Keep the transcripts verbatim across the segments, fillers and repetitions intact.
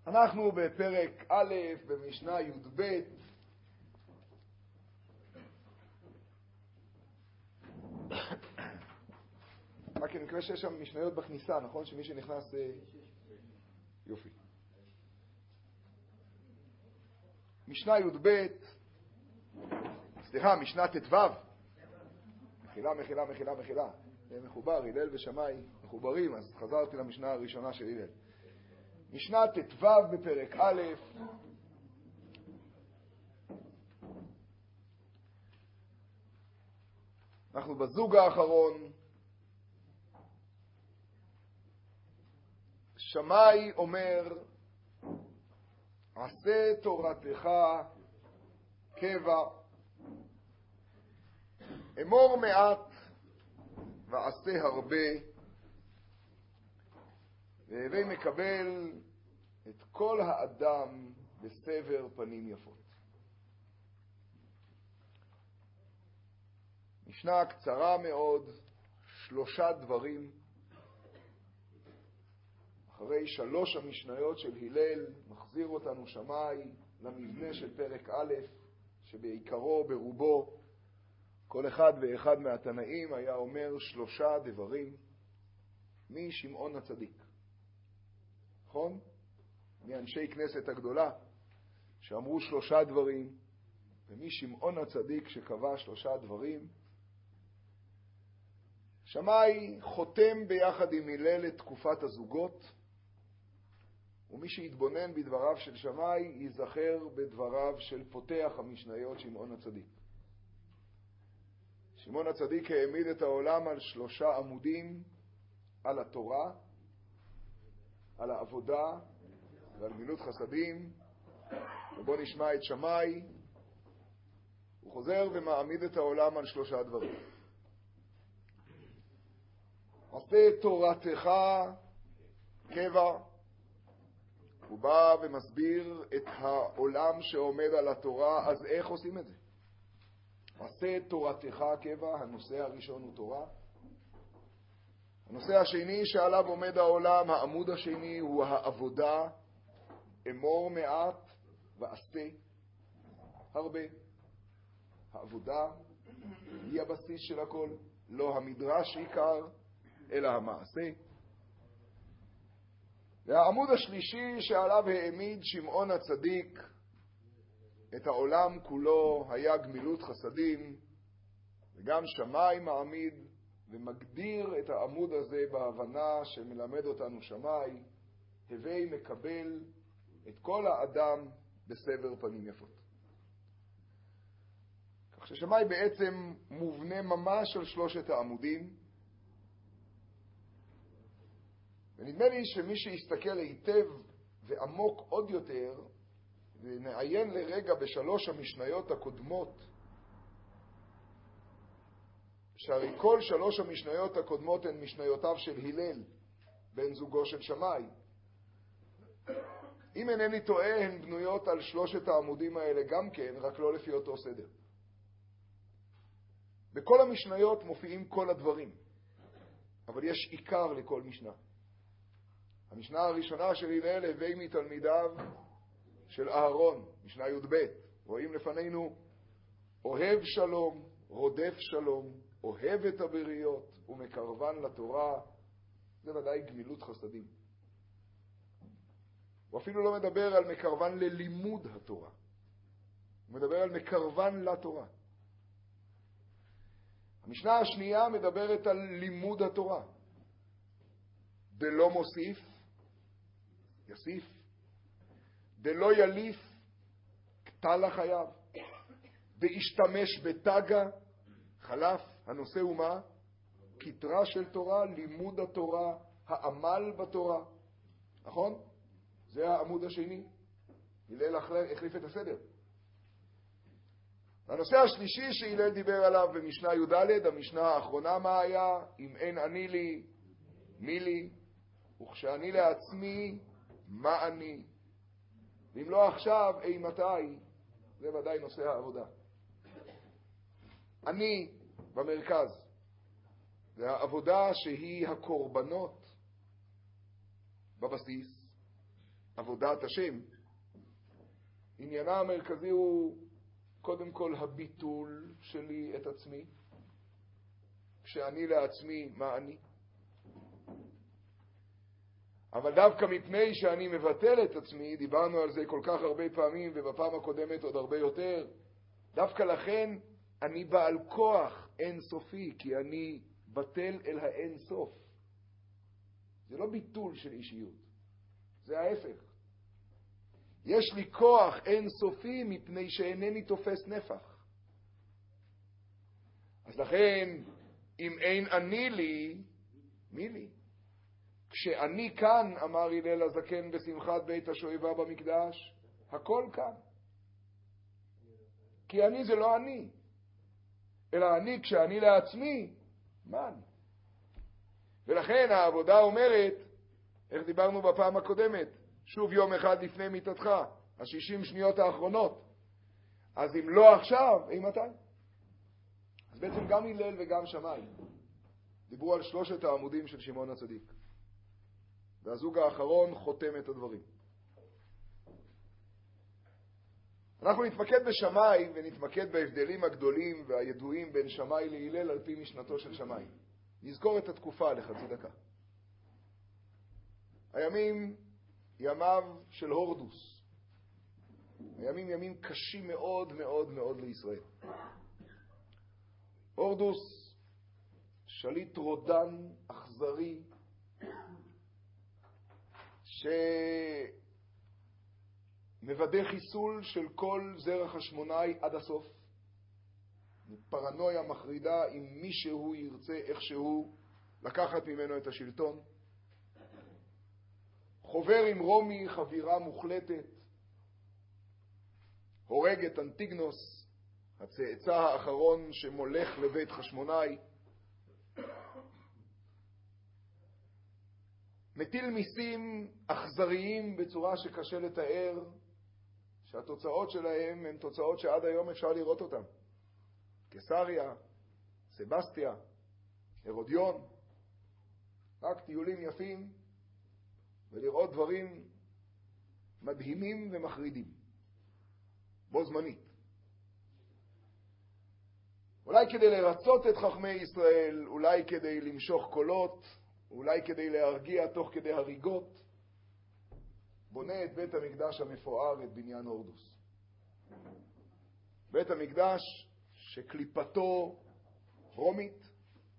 אנחנו בפרק א' במשנה י"ב. רק אני מקווה שיש שם משניות בכניסה, נכון? שמי שנכנס... יופי. משנה י"ב, סליחה, משנה ט"ו. מחילה, מחילה, מחילה, מחילה. זה מחובר, הלל ושמאי מחוברים, אז חזרתי למשנה הראשונה של הלל. משנה ט"ו בפרק א', אנחנו בזוג האחרון. שמאי אומר, עשה תורתך קבע, אמור מעט ועשה הרבה, והווי מקבל את כל האדם בסבר פנים יפות. משנה קצרה מאוד, שלושה דברים. אחרי שלוש המשניות של הלל מחזיר אותנו שמאי למבנה של פרק א', שבעיקרו ברובו כל אחד ואחד מהתנאים היה אומר שלושה דברים משמעון הצדיק. נכון? מאנשי כנסת הגדולה שאמרו שלושה דברים, ומשמעון הצדיק שקבע שלושה דברים. שמאי חותם ביחד עם הלל את תקופת הזוגות, ומי שיתבונן בדבריו של שמאי ייזכר בדבריו של פותח המשניות שמעון הצדיק. שמעון הצדיק העמיד את העולם על שלושה עמודים, על התורה, על העבודה ועל גמילות חסדים. ובוא נשמע את שמאי. הוא חוזר ומעמיד את העולם על שלושה דברים. עשה תורתך קבע. הוא בא ומסביר את העולם שעומד על התורה, אז איך עושים את זה? עשה תורתך קבע, הנושא הראשון הוא תורה. הנושא השני שעליו עומד העולם, העמוד השני, הוא העבודה. אמור מעט ועשה הרבה. העבודה היא הבסיס של הכל, לא המדרש עיקר, אלא המעשה. והעמוד השלישי שעליו העמיד שמעון הצדיק את העולם כולו היה גמילות חסדים, וגם שמאי מעמיד ומגדיר את העמוד הזה בהבנה שמלמד אותנו שמאי, הווי מקבל את כל האדם בסבר פנים יפות. כך ששמאי בעצם מובנה ממש על שלושת העמודים, ונדמה לי שמי שיסתכל היטב ועמוק עוד יותר ונעיין לרגע בשלוש המשניות הקודמות, שהרי כל שלוש המשניות הקודמות הן משניותיו של הלל, בן זוגו של שמאי. אם אינני טועה, הן בנויות על שלושת העמודים האלה גם כן, רק לא לפי אותו סדר. בכל המשניות מופיעים כל הדברים, אבל יש עיקר לכל משנה. המשנה הראשונה של הלל, הווי מתלמידיו של אהרון, משנה י"ב. רואים לפנינו, אוהב שלום, רודף שלום, אוהב את הבריות ומקרבן לתורה. זה ודאי גמילות חסדים. הוא אפילו לא מדבר על מקרבן ללימוד התורה. הוא מדבר על מקרבן לתורה. המשנה השנייה מדברת על לימוד התורה. דלא מוסיף, יסיף. דלא יליף, קטע לחייו. דהשתמש בתגה, חלף. הנושא הוא מה? כתרה של תורה, לימוד התורה, העמל בתורה. נכון? זה העמוד השני. הלל החליף את הסדר. הנושא השלישי שהלל דיבר עליו במשנה י"ד, המשנה האחרונה, מה היה? אם אין אני לי, מי לי? וכשאני לעצמי, מה אני? ואם לא עכשיו, אי מתי? זה ודאי נושא העבודה. אני במרכז. זה העבודה שהיא הקורבנות בבסיס. עבודת השם, עניינה המרכזי הוא קודם כל הביטול שלי את עצמי. כשאני לעצמי, מה אני? אבל דווקא מפני שאני מבטל את עצמי, דיברנו על זה כל כך הרבה פעמים ובפעם הקודמת עוד הרבה יותר, דווקא לכן אני בעל כוח אינסופי, כי אני בטל אל האין סוף. זה לא ביטול של אישיות, זה ההפך. יש לי כוח אינסופי מפני שאינני תופס נפח. אז לכן, אם אין אני לי, מי לי? כשאני כאן, אמר הלל הזקן בשמחת בית השואבה במקדש, הכל כאן. כי אני זה לא אני, אלא אני כשאני לעצמי, מה אני? ולכן העבודה אומרת, איך דיברנו בפעם הקודמת, שוב יום אחד לפני מיתתך, השישים שניות האחרונות. אז אם לא עכשיו, אם מתי? אז בעצם גם הלל וגם שמאי דיברו על שלושת העמודים של שמעון הצדיק. והזוג האחרון חותם את הדברים. אנחנו נתמקד בשמאי ונתמקד בהבדלים הגדולים והידועים בין שמאי להלל על פי משנתו של שמאי. נזכור את התקופה לחצי דקה. הימים ימיו של הורדוס. הימים ימים קשים מאוד מאוד מאוד לישראל. הורדוס, שליט רודן, אכזרי, שמוודא חיסול של כל זרע חשמונאי עד הסוף. פרנויה מחרידה אם מישהו ירצה איכשהו לקחת ממנו את השלטון. חובר עם רומי חבירה מוחלטת, הורג את אנטיגנוס, הצאצא האחרון שמולך לבית חשמונאי, מטיל מיסים אכזריים בצורה שקשה לתאר, שהתוצאות שלהם הן תוצאות שעד היום אפשר לראות אותן. קיסריה, סבסטיה, הרודיון, רק טיולים יפים ולראות דברים מדהימים ומחרידים בו זמנית. אולי כדי לרצות את חכמי ישראל, אולי כדי למשוך קולות, אולי כדי להרגיע תוך כדי הריגות, בונה את בית המקדש המפואר, את בניין הורדוס. בית המקדש שקליפתו רומית,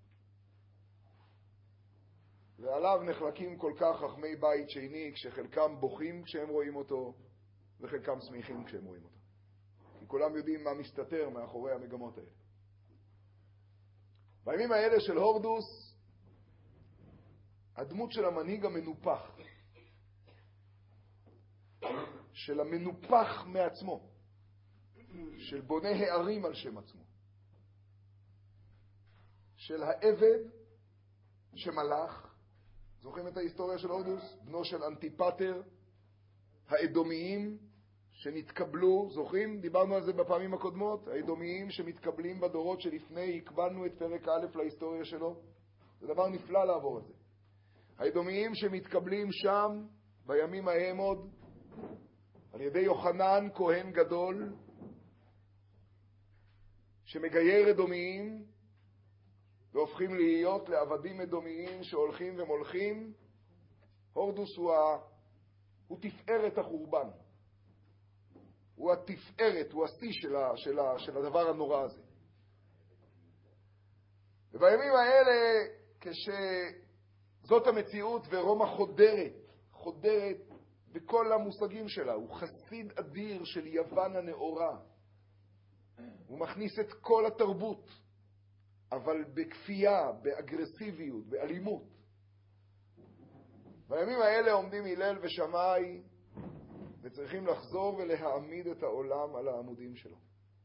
ועליו נחלקים כל כך חכמי בית שני, כשחלקם בוכים כשהם רואים אותו, וחלקם שמחים כשהם רואים אותו. כי כולם יודעים מה מסתתר מאחורי המגמות האלה. בימים האלה של הורדוס, הדמות של המנהיג המנופח, של המנופח מעצמו, של בונה הערים על שם עצמו, של העבד שמלך, זוכרים את ההיסטוריה של הורדוס? בנו של אנטיפטר, האדומיים שנתקבלו, זוכרים? דיברנו על זה בפעמים הקודמות, האדומיים שמתקבלים בדורות שלפני, הקבלנו את פרק א' להיסטוריה שלו, זה דבר נפלא לעבור את זה. האדומיים שמתקבלים שם, בימים ההם עוד, על ידי יוחנן כהן גדול, שמגייר אדומיים, והופכים להיות לעבדים אדומיים שהולכים ומולכים. הורדוס הוא, ה... הוא תפארת החורבן. הוא התפארת, הוא השיא של, ה... של, ה... של הדבר הנורא הזה. ובימים האלה, כשזאת המציאות ורומא חודרת, חודרת בכל המושגים שלה, הוא חסיד אדיר של יוון הנאורה. הוא מכניס את כל התרבות, אבל בכפייה, באגרסיביות, באלימות. בימים האלה עומדים הלל ושמאי, וצריכים לחזור ולהעמיד את העולם על העמודים שלו.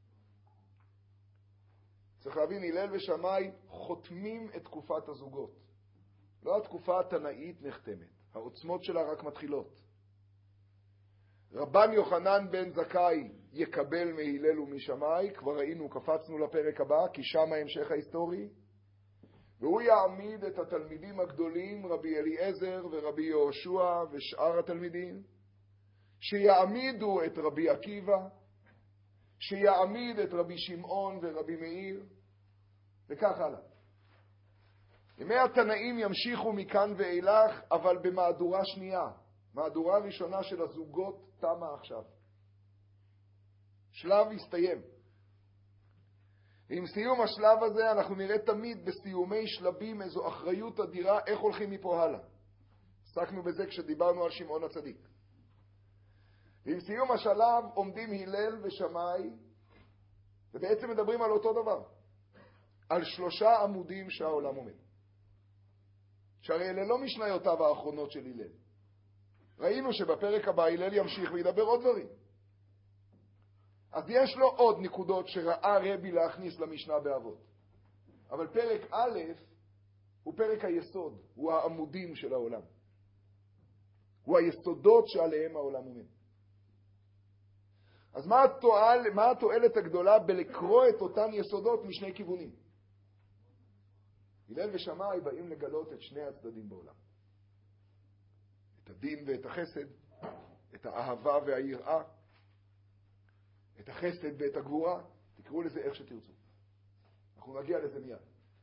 צריך להבין, הלל ושמאי חותמים את תקופת הזוגות. לא התקופה התנאית נחתמת, העוצמות שלה רק מתחילות. רבן יוחנן בן זכאי יקבל מהלל ומשמאי, כבר ראינו, קפצנו לפרק הבא, כי שם ההמשך ההיסטורי, והוא יעמיד את התלמידים הגדולים, רבי אליעזר ורבי יהושע ושאר התלמידים, שיעמידו את רבי עקיבא, שיעמיד את רבי שמעון ורבי מאיר, וכך הלאה. ימי התנאים ימשיכו מכאן ואילך, אבל במהדורה שנייה. מהדורה ראשונה של הזוגות תמה עכשיו. שלב הסתיים. ועם סיום השלב הזה אנחנו נראה תמיד בסיומי שלבים איזו אחריות אדירה איך הולכים מפה הלאה. עסקנו בזה כשדיברנו על שמעון הצדיק. ועם סיום השלב עומדים הלל ושמאי, ובעצם מדברים על אותו דבר. על שלושה עמודים שהעולם עומד. שהרי אלה לא משניותיו האחרונות של הלל. ראינו שבפרק הבא הלל ימשיך וידבר עוד דברים. אז יש לו עוד נקודות שראה רבי להכניס למשנה באבות. אבל פרק א' הוא פרק היסוד, הוא העמודים של העולם. הוא היסודות שעליהם העולם עומד. אז מה התועל, מה התועלת הגדולה בלקרוא את אותן יסודות משני כיוונים? הלל ושמאי באים לגלות את שני הצדדים בעולם. את הדין ואת החסד, את האהבה והיראה, את החסד ואת הגבורה, תקראו לזה איך שתרצו. אנחנו נגיע לזה מיד.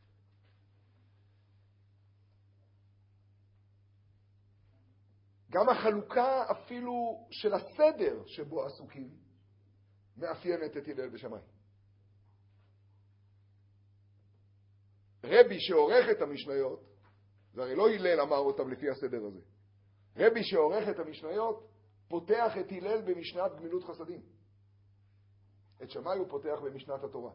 גם החלוקה אפילו של הסדר שבו עסוקים מאפיינת את הלל ושמאי. רבי שעורך את המשניות, זה הרי לא הלל אמר אותם לפי הסדר הזה. רבי שעורך את המשניות פותח את הלל במשנת גמילות חסדים. את שמאי הוא פותח במשנת התורה.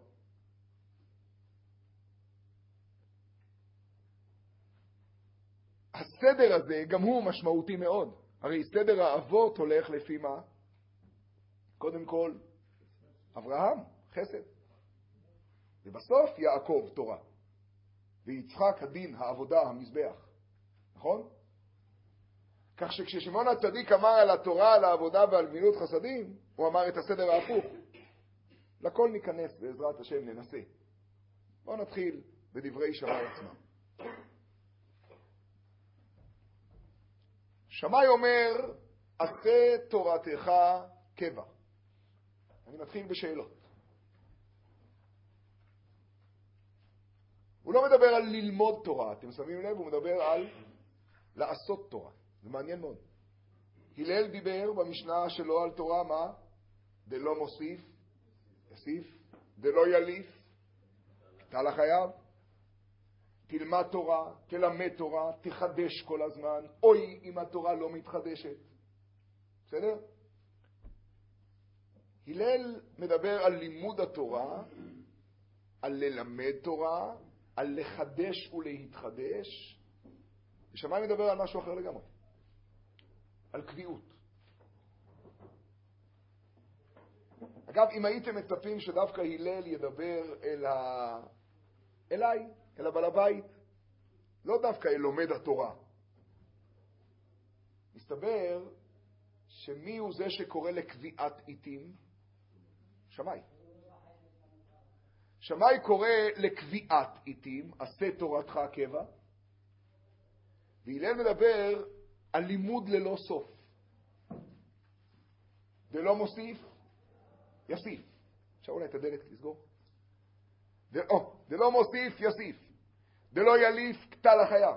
הסדר הזה גם הוא משמעותי מאוד. הרי סדר האבות הולך לפי מה? קודם כל, אברהם, חסד. ובסוף יעקב, תורה. ויצחק, הדין, העבודה, המזבח. נכון? כך שכששמעון הצדיק אמר על התורה, על העבודה ועל גמילות חסדים, הוא אמר את הסדר ההפוך. לכל ניכנס בעזרת השם ננסה. בואו נתחיל בדברי שמאי עצמם. שמאי אומר, עשה תורתך קבע. אני מתחיל בשאלות. הוא לא מדבר על ללמוד תורה, אתם שמים לב, הוא מדבר על לעשות תורה. זה מעניין מאוד. הלל דיבר במשנה שלו על תורה מה? דלא מוסיף, יוסיף, דלא יליף, תל החייב. תלמד תורה, תלמד תורה, תחדש כל הזמן. אוי אם התורה לא מתחדשת. בסדר? הלל מדבר על לימוד התורה, על ללמד תורה, על לחדש ולהתחדש. ושמאי מדבר על משהו אחר לגמרי. על קביעות. אגב, אם הייתם מצפים שדווקא הלל ידבר אל ה... אליי, אל הבעל הבית, לא דווקא אל לומד התורה. מסתבר שמי הוא זה שקורא לקביעת עיתים? שמאי. שמאי קורא לקביעת עיתים, עשה תורתך קבע, והלל מדבר על לימוד ללא סוף. ולא מוסיף, יוסיף. עכשיו אולי את הדלת לסגור. או, דלא מוסיף, יוסיף. דלא יליף, קטע לחייו.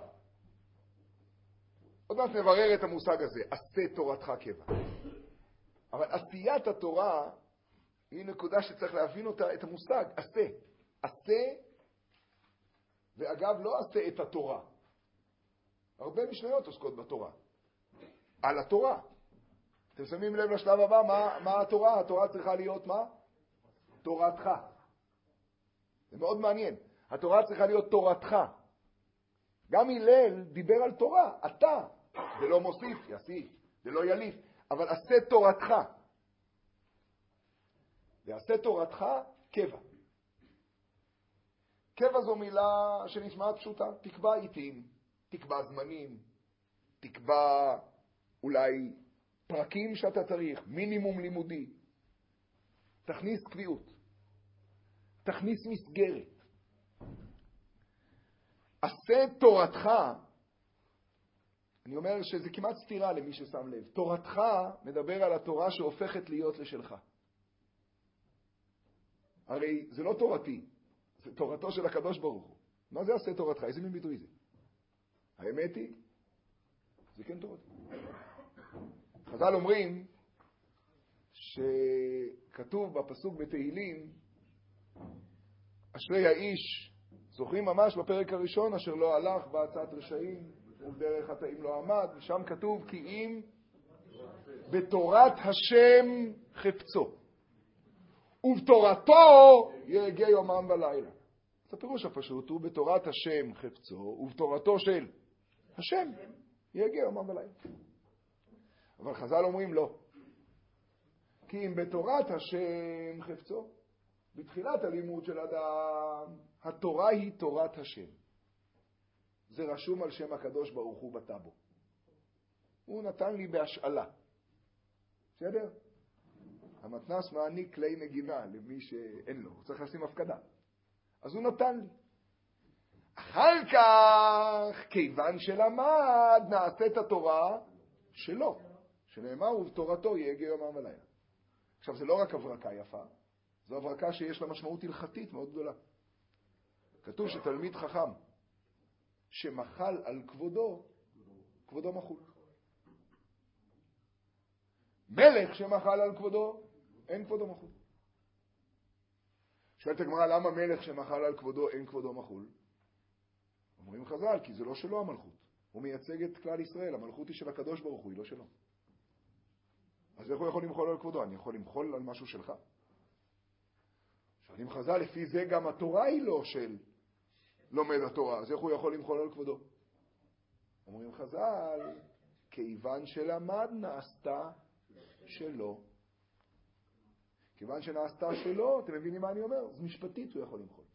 עוד מעט נברר את המושג הזה, עשה תורתך קבע. אבל עשיית התורה היא נקודה שצריך להבין אותה, את המושג, עשה. עשה, ואגב לא עשה את התורה. הרבה משניות עוסקות בתורה. על התורה. אתם שמים לב לשלב הבא, מה, מה התורה? התורה צריכה להיות מה? תורתך. זה מאוד מעניין. התורה צריכה להיות תורתך. גם הלל דיבר על תורה, אתה. זה לא מוסיף, יוסיף, זה לא יליף. אבל עשה תורתך. ועשה תורתך קבע. קבע זו מילה שנשמעת פשוטה. תקבע עיתים, תקבע זמנים, תקבע אולי פרקים שאתה צריך, מינימום לימודי. תכניס קביעות. תכניס מסגרת. עשה תורתך, אני אומר שזה כמעט סתירה למי ששם לב. תורתך מדבר על התורה שהופכת להיות לשלך. הרי זה לא תורתי, זה תורתו של הקדוש ברוך הוא. מה זה עשה תורתך? איזה מין ביטוי זה? האמת היא, זה כן תורתי. חז"ל אומרים שכתוב בפסוק בתהילים, אשרי האיש, זוכרים ממש בפרק הראשון, אשר לא הלך בעצת רשעים ובדרך חטאים לא עמד, ושם כתוב כי אם בתורת השם חפצו ובתורתו יהגה יומם ולילה. אז הפירוש הפשוט הוא בתורת השם חפצו ובתורתו של השם יהגה יומם ולילה. אבל חז"ל אומרים לא. כי אם בתורת השם חפצו, בתחילת הלימוד של אדם, התורה היא תורת השם. זה רשום על שם הקדוש ברוך הוא בטאבו. הוא נתן לי בהשאלה. בסדר? המתנ"ס מעניק כלי נגינה למי שאין לו, הוא צריך לשים הפקדה. אז הוא נתן לי. אחר כך, כיוון שלמד, נעשה את התורה שלו, שנאמר ובתורתו יהגה יומם ולילה. עכשיו, זה לא רק הברקה יפה, זו הברקה שיש לה משמעות הלכתית מאוד גדולה. כתוב שתלמיד חכם שמחל על כבודו, כבודו מחול. מלך שמחל על כבודו, אין כבודו מחול. שואלת הגמרא, למה מלך שמחל על כבודו, אין כבודו מחול? אומרים חז"ל, כי זה לא שלו המלכות. הוא מייצג את כלל ישראל, המלכות היא של הקדוש ברוך הוא, היא לא שלו. אז איך הוא יכול למחול על כבודו? אני יכול למחול על משהו שלך? שואלים חז"ל, לפי זה גם התורה היא לא של לומד התורה, אז איך הוא יכול למחול על כבודו? אומרים חז"ל, כיוון שלמד נעשתה שלו. כיוון שנעשתה שלו, אתם מבינים מה אני אומר? אז משפטית הוא יכול למחול.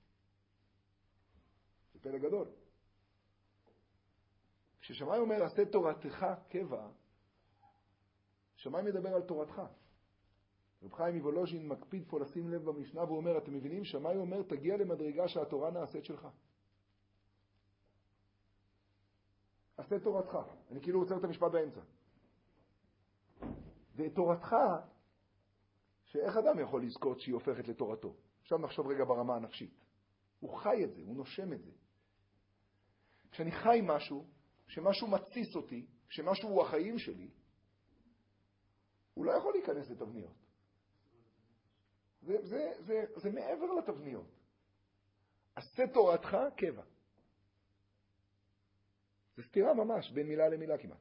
זה פלא גדול. כששמאי אומר, עשה תורתך קבע, שמאי מדבר על תורתך. רב חיים מוולוז'ין מקפיד פה לשים לב במשנה, והוא אומר, אתם מבינים? שמאי אומר, תגיע למדרגה שהתורה נעשית שלך. עשה תורתך. אני כאילו רוצה את המשפט באמצע. ותורתך, שאיך אדם יכול לזכות שהיא הופכת לתורתו? עכשיו נחשוב רגע ברמה הנפשית. הוא חי את זה, הוא נושם את זה. כשאני חי משהו, כשמשהו מציס אותי, כשמשהו הוא החיים שלי, הוא לא יכול להיכנס לתבניות. זה, זה, זה, זה מעבר לתבניות. עשה תורתך קבע. זה סתירה ממש, בין מילה למילה כמעט.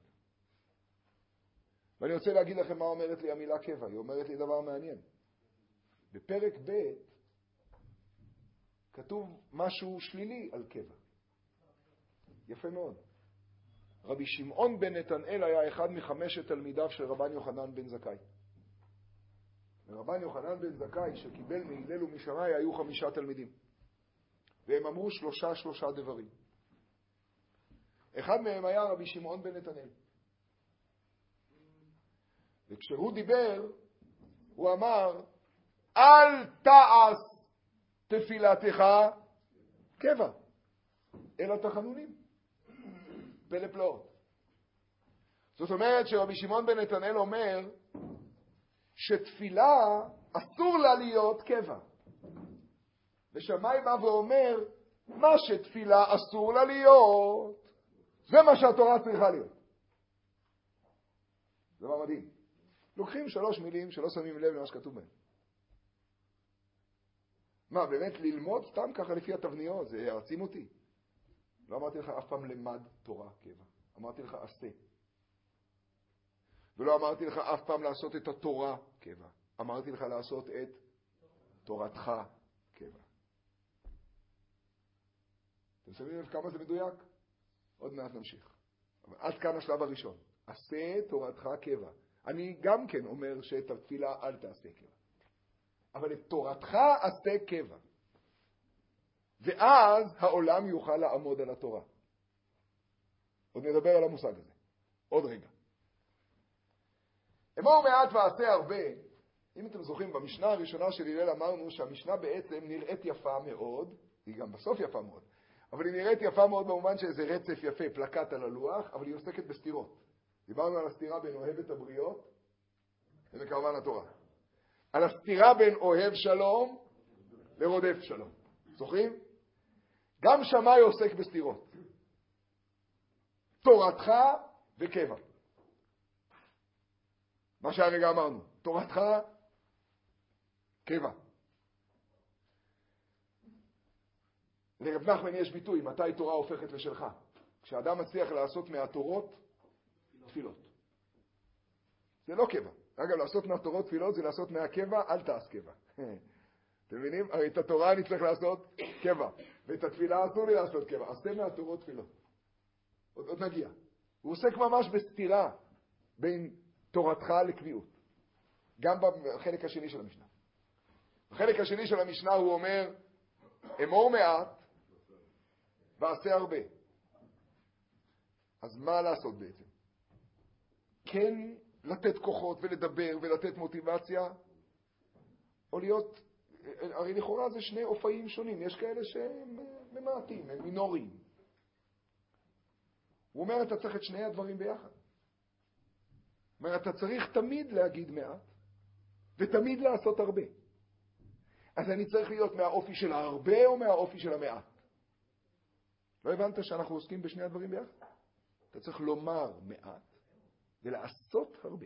ואני רוצה להגיד לכם מה אומרת לי המילה קבע. היא אומרת לי דבר מעניין. בפרק ב' כתוב משהו שלילי על קבע. יפה מאוד. רבי שמעון בן נתנאל היה אחד מחמשת תלמידיו של רבן יוחנן בן זכאי. ורבן יוחנן בן זכאי שקיבל מהלל ומשמאי היו חמישה תלמידים. והם אמרו שלושה שלושה דברים. אחד מהם היה רבי שמעון בן נתנאל. וכשהוא דיבר, הוא אמר, אל תעש תפילתך קבע, אלא תחנונים. פלא פלאות. זאת אומרת שרבי שמעון בן נתנאל אומר שתפילה אסור לה להיות קבע. ושמאי בא ואומר, מה שתפילה אסור לה להיות, זה מה שהתורה צריכה להיות. זה דבר מדהים. לוקחים שלוש מילים שלא שמים לב למה שכתוב בהם. מה, באמת ללמוד סתם ככה לפי התבניות, זה יעצים אותי. לא אמרתי לך אף פעם למד תורה קבע. אמרתי לך עשה. ולא אמרתי לך אף פעם לעשות את התורה קבע. אמרתי לך לעשות את תורתך קבע. אתם שמים לב כמה זה מדויק? עוד מעט נמשיך. אבל עד כאן השלב הראשון. עשה תורתך קבע. אני גם כן אומר שאת התפילה אל תעשה קבע. אבל את תורתך עשה קבע. ואז העולם יוכל לעמוד על התורה. עוד נדבר על המושג הזה. עוד רגע. אמור מעט ועשה הרבה. אם אתם זוכרים, במשנה הראשונה של הלל אמרנו שהמשנה בעצם נראית יפה מאוד, היא גם בסוף יפה מאוד, אבל היא נראית יפה מאוד במובן שזה רצף יפה, פלקט על הלוח, אבל היא עוסקת בסתירות. דיברנו על הסתירה בין אוהב את הבריות ומקרבן התורה. על הסתירה בין אוהב שלום לרודף שלום. זוכרים? גם שמאי עוסק בסתירות. תורתך וקבע. מה שהרגע אמרנו. תורתך, קבע. לרב נחמן יש ביטוי, מתי תורה הופכת לשלך? כשאדם מצליח לעשות מהתורות תפילות. זה לא קבע. אגב, לעשות מהתורות תפילות זה לעשות מהקבע, אל תעש קבע. אתם מבינים? הרי את התורה אני צריך לעשות קבע, ואת התפילה אסור לי לעשות קבע. עשה מהתורות תפילות. עוד, עוד נגיע. הוא עוסק ממש בסתירה בין תורתך לקביעות. גם בחלק השני של המשנה. בחלק השני של המשנה הוא אומר, אמור מעט ועשה הרבה. אז מה לעשות בעצם? כן לתת כוחות ולדבר ולתת מוטיבציה, או להיות, הרי לכאורה זה שני אופיים שונים, יש כאלה שהם ממעטים, הם מינוריים. הוא אומר, אתה צריך את שני הדברים ביחד. הוא אומר, אתה צריך תמיד להגיד מעט, ותמיד לעשות הרבה. אז אני צריך להיות מהאופי של הרבה או מהאופי של המעט? לא הבנת שאנחנו עוסקים בשני הדברים ביחד? אתה צריך לומר מעט ולעשות הרבה.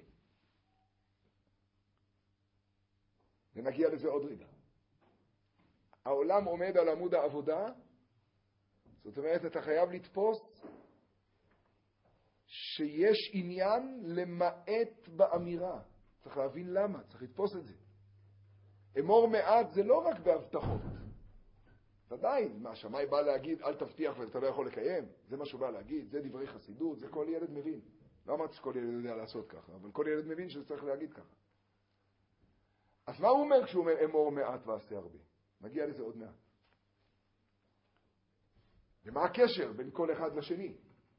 ונגיע לזה עוד רגע. העולם עומד על עמוד העבודה, זאת אומרת, אתה חייב לתפוס שיש עניין למעט באמירה. צריך להבין למה, צריך לתפוס את זה. אמור מעט זה לא רק בהבטחות. ודאי, מה, שמאי בא להגיד, אל תבטיח ואתה לא יכול לקיים. זה מה שהוא בא להגיד, זה דברי חסידות, זה כל ילד מבין. לא אמרתי שכל ילד יודע לעשות ככה, אבל כל ילד מבין שזה צריך להגיד ככה. אז מה הוא אומר כשהוא אומר אמור מעט ועשה הרבה? נגיע לזה עוד מעט. ומה הקשר בין כל אחד לשני?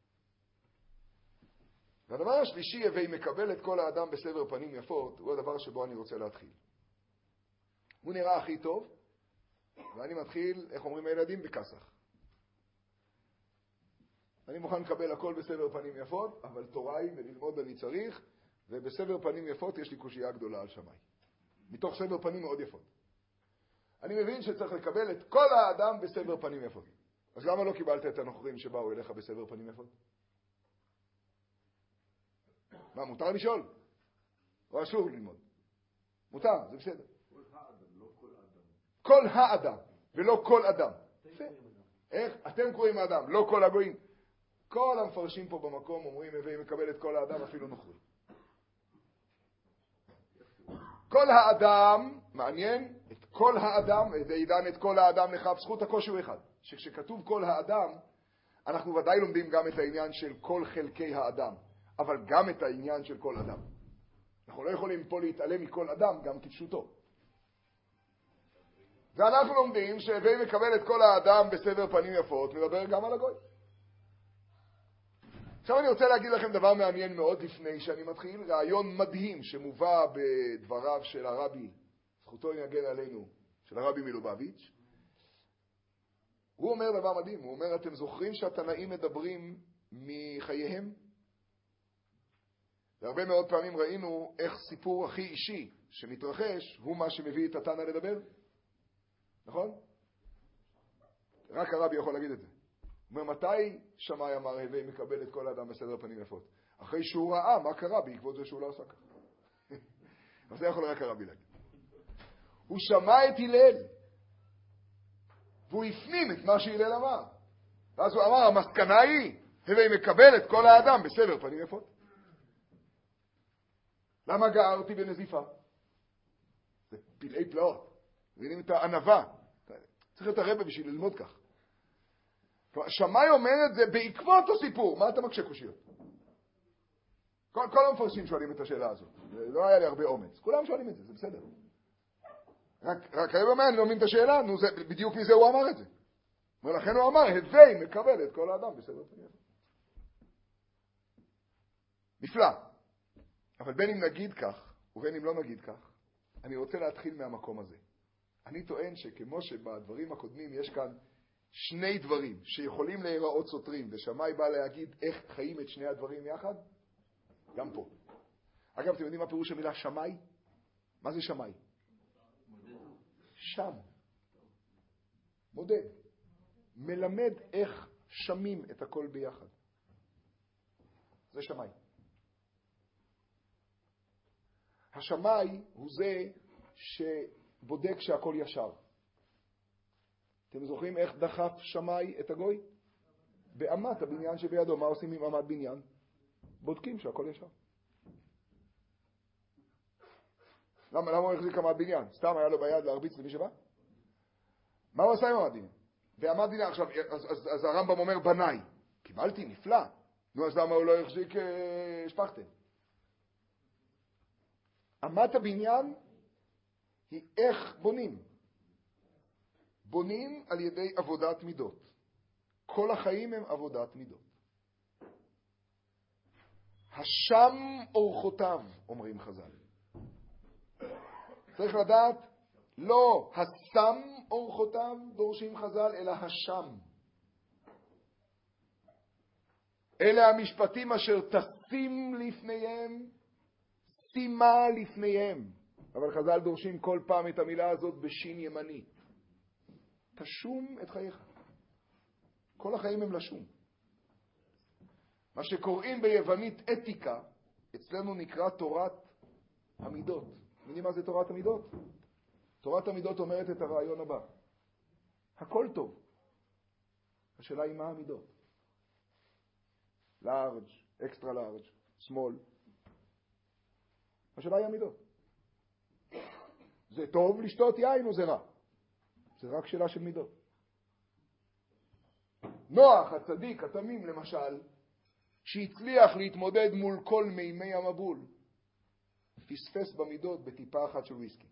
והדבר השלישי, הווי מקבל את כל האדם בסבר פנים יפות, הוא הדבר שבו אני רוצה להתחיל. הוא נראה הכי טוב, ואני מתחיל, איך אומרים הילדים, בכסח. אני מוכן לקבל הכל בסבר פנים יפות, אבל תוראי וללמוד אני צריך, ובסבר פנים יפות יש לי קושייה גדולה על שמאי. מתוך סבר פנים מאוד יפות. אני מבין שצריך לקבל את כל האדם בסבר פנים יפות. אז למה לא קיבלת את הנוכרים שבאו אליך בסבר פנים יפות? מה, מותר לשאול? או אסור ללמוד? מותר, זה בסדר. כל האדם, לא כל אדם. כל האדם, ולא כל אדם. איך? אתם קוראים האדם, לא כל הגויים. כל המפרשים פה במקום אומרים, הווי מקבל את כל האדם, אפילו נוכרים. כל האדם, מעניין, את כל האדם, ועידן את כל האדם לכף, זכות הקושי הוא אחד. שכשכתוב כל האדם, אנחנו ודאי לומדים גם את העניין של כל חלקי האדם, אבל גם את העניין של כל אדם. אנחנו לא יכולים פה להתעלם מכל אדם, גם כפשוטו. ואנחנו לומדים שהווי מקבל את כל האדם בסבר פנים יפות, מדבר גם על הגוי. עכשיו אני רוצה להגיד לכם דבר מעניין מאוד לפני שאני מתחיל, רעיון מדהים שמובא בדבריו של הרבי, זכותו יגן עלינו, של הרבי מלובביץ'. הוא אומר דבר מדהים, הוא אומר, אתם זוכרים שהתנאים מדברים מחייהם? והרבה מאוד פעמים ראינו איך סיפור הכי אישי שמתרחש הוא מה שמביא את התנא לדבר. נכון? רק הרבי יכול להגיד את זה. הוא אומר, מתי שמאי אמר הווי מקבל את כל האדם בסדר פנים יפות? אחרי שהוא ראה מה קרה בעקבות זה שהוא לא עשה ככה. אז זה יכול רק הרבי להגיד. הוא שמע את הלל, והוא הפנים את מה שהלל אמר. ואז הוא אמר, המסקנה היא, הווי מקבל את כל האדם בסדר פנים יפות. למה גערתי בנזיפה? זה פלאי פלאות. מבינים את הענבה. צריך להיות הרבה בשביל ללמוד כך. שמאי אומר את זה בעקבות הסיפור. מה אתה מקשה קושיות? כל, כל המפרשים שואלים את השאלה הזאת. לא היה לי הרבה אומץ. כולם שואלים את זה, זה בסדר. רק, רק הרבה אומר, אני לא מבין את השאלה, נו, זה, בדיוק מזה הוא אמר את זה. ולכן הוא אמר, הווי מקבל את כל האדם בסדר פנים. נפלא. אבל בין אם נגיד כך, ובין אם לא נגיד כך, אני רוצה להתחיל מהמקום הזה. אני טוען שכמו שבדברים הקודמים יש כאן שני דברים שיכולים להיראות סותרים, ושמאי בא להגיד איך חיים את שני הדברים יחד, גם פה. אגב, אתם יודעים מה פירוש המילה שמאי? מה זה שמאי? שם. מודד. מלמד איך שמים את הכל ביחד. זה שמאי. השמאי הוא זה שבודק שהכל ישר. אתם זוכרים איך דחף שמאי את הגוי? באמת הבניין שבידו. מה עושים עם אמת בניין? בודקים שהכל ישר. למה, למה הוא החזיק אמת בניין? סתם היה לו ביד להרביץ למי שבא? מה הוא עשה עם אמת בניין? ואמת בניין, עכשיו, אז, אז, אז הרמב"ם אומר בניי. קיבלתי, נפלא. נו, אז למה הוא לא החזיק אה, שפכתם? אמת הבניין היא איך בונים. בונים על ידי עבודת מידות. כל החיים הם עבודת מידות. השם אורחותיו, אומרים חז"ל. צריך לדעת, לא הסם אורחותיו דורשים חז"ל, אלא השם. אלה המשפטים אשר תשים לפניהם, שימה לפניהם. אבל חז"ל דורשים כל פעם את המילה הזאת בשין ימנית. תשום את חייך. כל החיים הם לשום. מה שקוראים ביוונית אתיקה, אצלנו נקרא תורת המידות. יודעים מה זה תורת המידות? תורת המידות אומרת את הרעיון הבא. הכל טוב. השאלה היא מה המידות. לארג', אקסטרה לארג', שמאל. השאלה היא המידות. זה טוב לשתות יין או זה רע? זה רק שאלה של מידות. נוח, הצדיק, התמים למשל, שהצליח להתמודד מול כל מימי המבול, פספס במידות בטיפה אחת של וויסקי.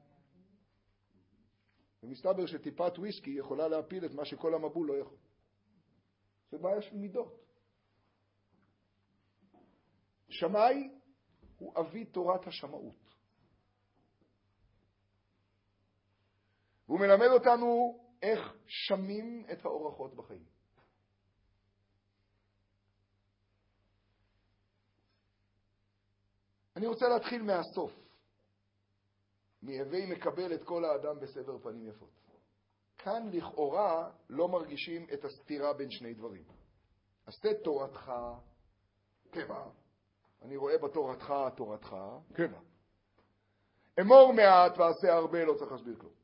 ומסתבר שטיפת וויסקי יכולה להפיל את מה שכל המבול לא יכול. זה בעיה של מידות. שמאי הוא אבי תורת השמאות. והוא מלמד אותנו איך שמים את האורחות בחיים. אני רוצה להתחיל מהסוף. מהווי מקבל את כל האדם בסבר פנים יפות. כאן לכאורה לא מרגישים את הסתירה בין שני דברים. עשה תורתך קבע. אני רואה בתורתך תורתך קבע. אמור מעט ועשה הרבה, לא צריך להסביר כלום.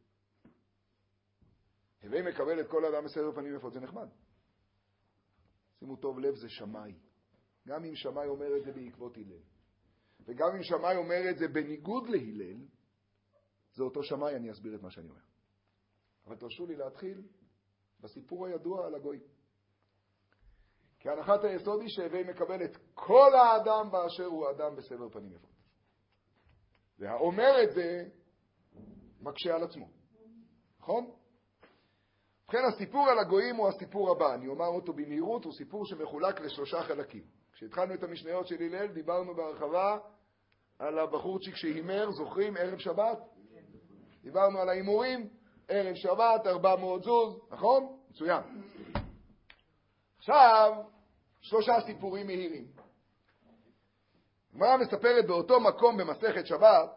הווי מקבל את כל האדם בסבר פנים יפות, זה נחמד. שימו טוב לב, זה שמאי. גם אם שמאי אומר את זה בעקבות הלל. וגם אם שמאי אומר את זה בניגוד להלל, זה אותו שמאי, אני אסביר את מה שאני אומר. אבל תרשו לי להתחיל בסיפור הידוע על הגוי. כי הנחת היסוד היא שהווי מקבל את כל האדם באשר הוא אדם בסבר פנים יפות. והאומר את זה מקשה על עצמו. נכון? ובכן, הסיפור על הגויים הוא הסיפור הבא. אני אומר אותו במהירות, הוא סיפור שמחולק לשלושה חלקים. כשהתחלנו את המשניות של הלל, דיברנו בהרחבה על הבחורצ'יק שהימר, זוכרים, ערב שבת? דיברנו על ההימורים, ערב שבת, ארבע מאות זוז, נכון? מצוין. עכשיו, שלושה סיפורים מהירים. הגמרא מספרת באותו מקום במסכת שבת,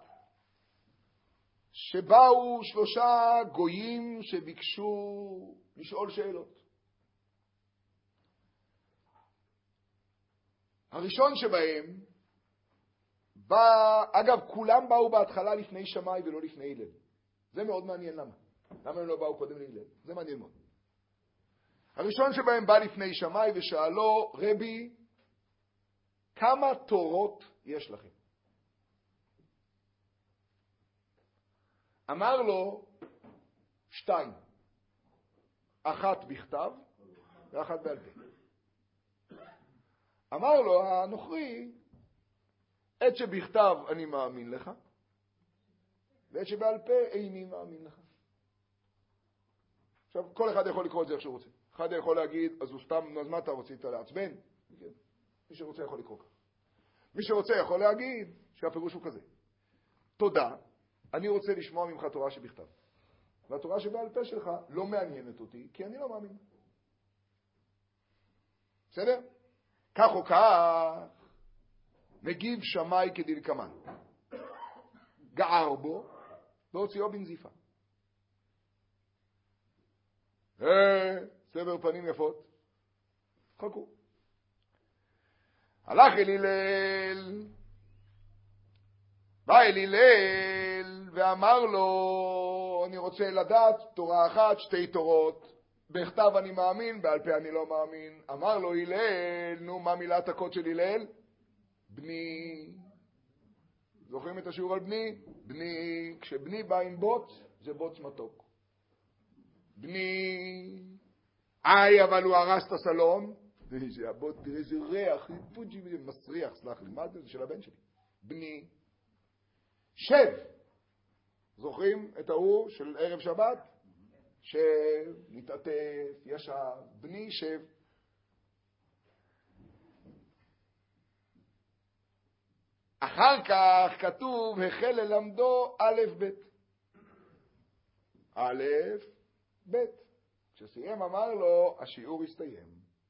שבאו שלושה גויים שביקשו לשאול שאלות. הראשון שבהם, בא, אגב, כולם באו בהתחלה לפני שמאי ולא לפני הלל. זה מאוד מעניין למה. למה הם לא באו קודם להלל? זה מעניין מאוד. הראשון שבהם בא לפני שמאי ושאלו, רבי, כמה תורות יש לכם? אמר לו, שתיים. אחת בכתב ואחת בעל פה. אמר לו הנוכרי, את שבכתב אני מאמין לך, ואת שבעל פה איני מאמין לך. עכשיו, כל אחד יכול לקרוא את זה איך שהוא רוצה. אחד יכול להגיד, אז הוא סתם, אז מה אתה רצית לעצבן? מי שרוצה יכול לקרוא כך. מי שרוצה יכול להגיד שהפירוש הוא כזה. תודה, אני רוצה לשמוע ממך תורה שבכתב. והתורה שבעל פה שלך לא מעניינת אותי, כי אני לא מאמין. בסדר? כך או כך, מגיב שמאי כדלקמן. גער בו, והוציאו בנזיפה. אה, סבר פנים יפות. חכו. הלך אל הלל, בא אל הלל ואמר לו, אני רוצה לדעת תורה אחת, שתי תורות. בכתב אני מאמין, בעל פה אני לא מאמין. אמר לו הלל, נו, מה מילת הקוד של הלל? בני. זוכרים את השיעור על בני? בני. כשבני בא עם בוץ, זה בוץ מתוק. בני. איי, אבל הוא הרס את הסלון. זה הבוץ, תראה איזה ריח, פוג'י מסריח, סלח לי, מה זה? זה של הבן שלי. בני. שב. זוכרים את ההוא של ערב שבת? שב, מתעטף, ישב, בני שב. אחר כך כתוב, החל ללמדו א' ב'. א' ב'. כשסיים אמר לו, השיעור הסתיים.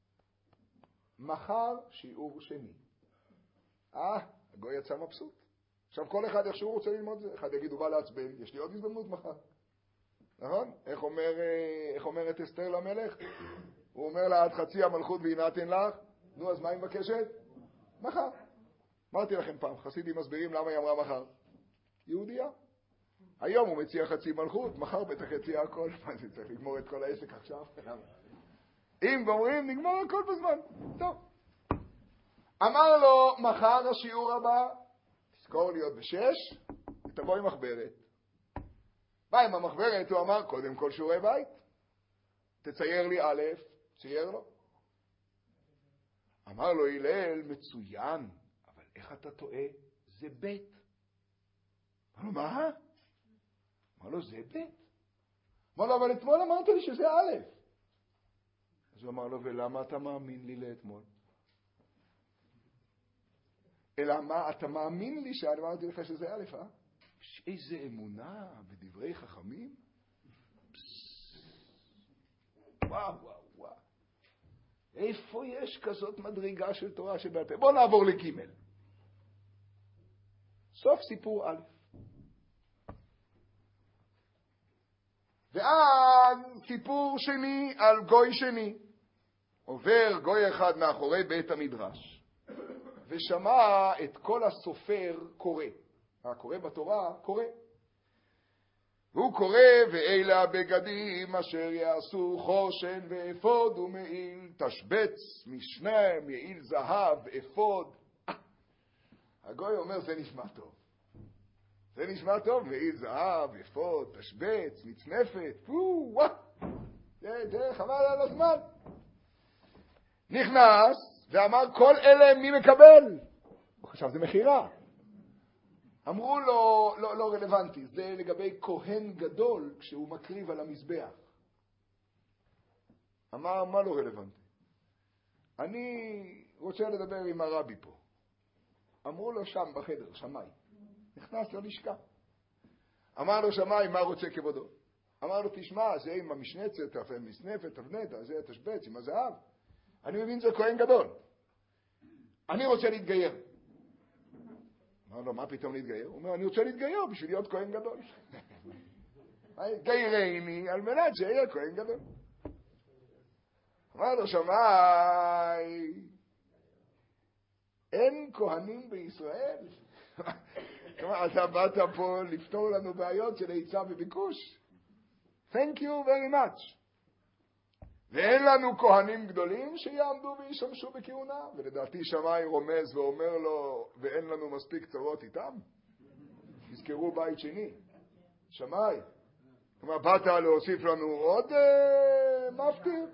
מחר שיעור שני. אה, הגוי יצא מבסוט. עכשיו כל אחד איך שהוא רוצה ללמוד זה. אחד יגיד, הוא בא לעצבן, יש לי עוד הזדמנות מחר. נכון? איך, אומר, איך אומרת אסתר למלך? הוא אומר לה, עד חצי המלכות והנעתן לך. נו, אז מה היא מבקשת? מחר. אמרתי לכם פעם, חסידים מסבירים למה היא אמרה מחר. יהודייה. היום הוא מציע חצי מלכות, מחר בטח יציע הכל. מה זה צריך לגמור את כל העסק עכשיו? אם גומרים, נגמור הכל בזמן. טוב. אמר לו, מחר השיעור הבא, תזכור להיות בשש, ותבוא עם מחברת. בא עם המחברת, הוא אמר, קודם כל שיעורי בית. תצייר לי א', צייר לו. אמר לו הלל, מצוין, אבל איך אתה טועה? זה ב'. אמר לו, מה? אמר לו, זה ב'. אמר לו, אבל אתמול אמרת לי שזה א'. אז הוא אמר לו, ולמה אתה מאמין לי לאתמול? אלא מה, אתה מאמין לי שאני אמרתי לך שזה א', אה? איזה אמונה בדברי חכמים. וואו, וואו, וואו. איפה יש כזאת מדרגה של תורה שבעל פה? בואו נעבור לגימל. סוף סיפור א'. ואז סיפור שני על גוי שני. עובר גוי אחד מאחורי בית המדרש, ושמע את כל הסופר קורא. הקורא בתורה קורא. והוא קורא, ואלה הבגדים אשר יעשו חושן ואפוד ומעיל, תשבץ, משנה, מעיל זהב, אפוד. הגוי אומר, זה נשמע טוב. זה נשמע טוב, מעיל זהב, אפוד, תשבץ, מצנפת, פו, וואו. זה, זה חבל על הזמן. נכנס ואמר, כל אלה מי מקבל? הוא חשב, זה מחירה. אמרו לו, לא, לא רלוונטי, זה לגבי כהן גדול כשהוא מקריב על המזבח. אמר, מה לא רלוונטי? אני רוצה לדבר עם הרבי פה. אמרו לו שם בחדר, שמאי. נכנס ללשכה. אמר לו שמאי, מה רוצה כבודו? אמר לו, תשמע, זה עם המשנצת, המסנפת, אבנתה, זה תשבץ עם הזהב. אני מבין זה כהן גדול. אני רוצה להתגייר. אמר לו, מה פתאום להתגייר? הוא אומר, אני רוצה להתגייר בשביל להיות כהן גדול. גיירני על מנת שיהיה כהן גדול. אמר לו, שמאי, אין כהנים בישראל? כלומר, אתה באת פה לפתור לנו בעיות של היצע וביקוש. Thank you very much. ואין לנו כהנים גדולים שיעמדו וישמשו בכהונה, ולדעתי שמאי רומז ואומר לו, ואין לנו מספיק צרות איתם. תזכרו בית שני. שמאי, כלומר, באת להוסיף לנו עוד אה, מפתיר?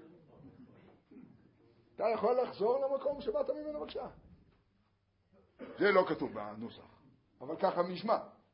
אתה יכול לחזור למקום שבאת ממנו בבקשה. זה לא כתוב בנוסח, אבל ככה נשמע.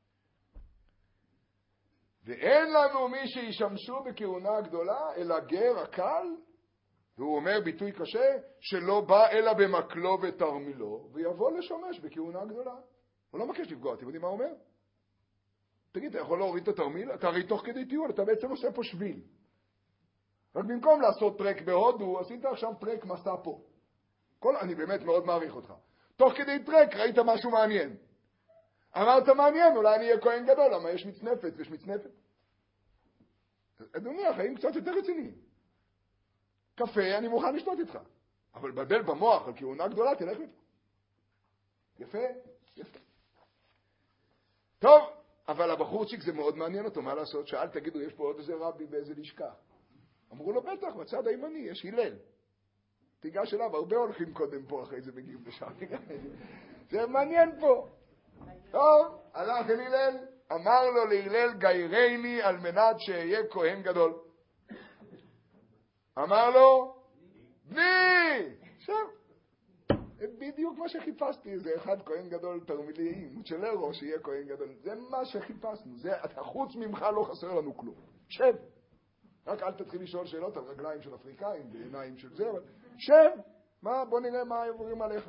ואין לנו מי שישמשו בכהונה גדולה, אלא גר הקל, והוא אומר ביטוי קשה, שלא בא אלא במקלו ותרמילו, ויבוא לשמש בכהונה גדולה. הוא לא מבקש לפגוע, אתם יודעים מה הוא אומר? תגיד, אתה יכול להוריד את התרמיל? אתה הרי תוך כדי טיול, אתה בעצם עושה פה שביל. רק במקום לעשות טרק בהודו, עשית עכשיו טרק מסע פה. כל, אני באמת מאוד מעריך אותך. תוך כדי טרק ראית משהו מעניין. אמרת מעניין, אולי אני אהיה כהן גדול, למה יש מצנפת ויש מצנפת. אדוני, החיים קצת יותר רציניים. קפה, אני מוכן לשתות איתך. אבל בבל במוח על כהונה גדולה, תלך מפה. יפה, יפה. טוב, אבל הבחורצ'יק זה מאוד מעניין אותו, מה לעשות? שאל, תגידו, יש פה עוד איזה רבי באיזה לשכה. אמרו לו, בטח, בצד הימני יש הלל. תיגש אליו, הרבה הולכים קודם פה, אחרי זה מגיעים לשם. זה מעניין פה. טוב, הלך אל הלל, אמר לו להלל, גיירני על מנת שיהיה כהן גדול. אמר לו, בני! עכשיו, בדיוק מה שחיפשתי, זה אחד כהן גדול תרמילי, מוצ'לרו שיהיה כהן גדול. זה מה שחיפשנו, זה, חוץ ממך לא חסר לנו כלום. שב. רק אל תתחיל לשאול שאלות על רגליים של אפריקאים, בעיניים של זה, אבל שב. מה, בוא נראה מה עוברים עליך.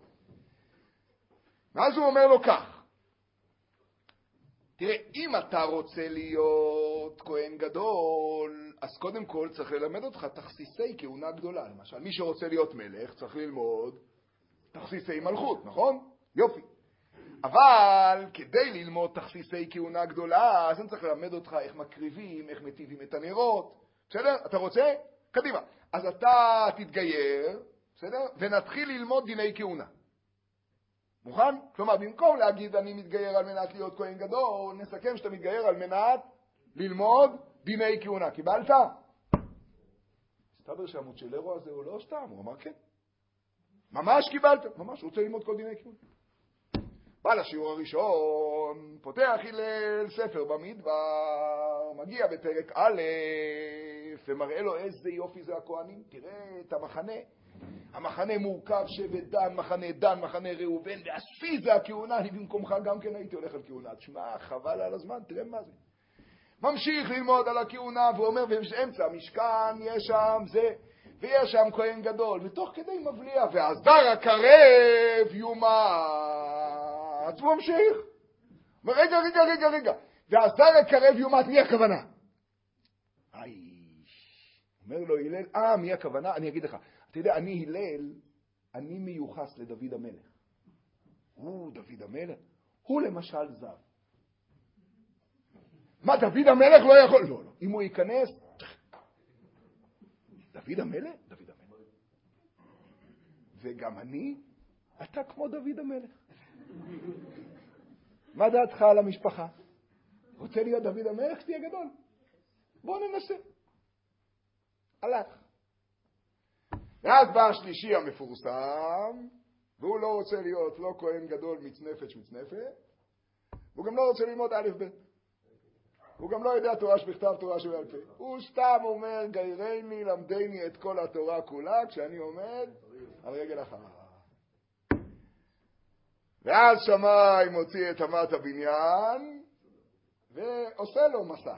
ואז הוא אומר לו כך, תראה, אם אתה רוצה להיות כהן גדול, אז קודם כל צריך ללמד אותך תכסיסי כהונה גדולה. למשל, מי שרוצה להיות מלך צריך ללמוד תכסיסי מלכות, נכון? יופי. אבל כדי ללמוד תכסיסי כהונה גדולה, אז אני צריך ללמד אותך איך מקריבים, איך מטיבים את הנרות. בסדר? אתה רוצה? קדימה. אז אתה תתגייר, בסדר? ונתחיל ללמוד דיני כהונה. מוכן? כלומר, במקום להגיד אני מתגייר על מנת להיות כהן גדול, נסכם שאתה מתגייר על מנת ללמוד דיני כהונה. קיבלת? הסתבר שהמוצ'לרו הזה הוא לא סתם, הוא אמר כן. ממש קיבלת, ממש רוצה ללמוד כל דיני כהונה. בא לשיעור הראשון, פותח הלל ספר במדבר, מגיע בפרק א', ומראה לו איזה יופי זה הכהנים. תראה את המחנה. המחנה מורכב שבט דן, מחנה דן, מחנה ראובן, והשיא זה הכהונה. אני במקומך גם כן הייתי הולך על כהונה. תשמע, חבל על הזמן, תראה מה זה. ממשיך ללמוד על הכהונה, והוא אומר, באמצע המשכן יש שם זה, ויש שם כהן גדול, ותוך כדי מבליע, והסדר הקרב יומת. הוא ממשיך. רגע, רגע, רגע, רגע. והסדר הקרב יומת, מי הכוונה? איי. אומר לו הלל, אה, מי הכוונה? אני אגיד לך. אתה יודע, אני הלל, אני מיוחס לדוד המלך. הוא, דוד המלך? הוא למשל זב. מה, דוד המלך לא יכול? לא, לא. אם הוא ייכנס... דוד המלך? דוד המלך. וגם אני, אתה כמו דוד המלך. מה דעתך על המשפחה? רוצה להיות דוד המלך? שתהיה גדול. בוא ננסה. הלך. ואז בא השלישי המפורסם, והוא לא רוצה להיות לא כהן גדול מצנפת שמצנפת, והוא גם לא רוצה ללמוד א' ב'. הוא גם לא יודע תורה שבכתב, תורה שבעל פה. הוא סתם אומר, גיירני, למדני את כל התורה כולה, כשאני עומד על רגל אחת. ואז שמאי מוציא את אמת הבניין, ועושה לו מסע.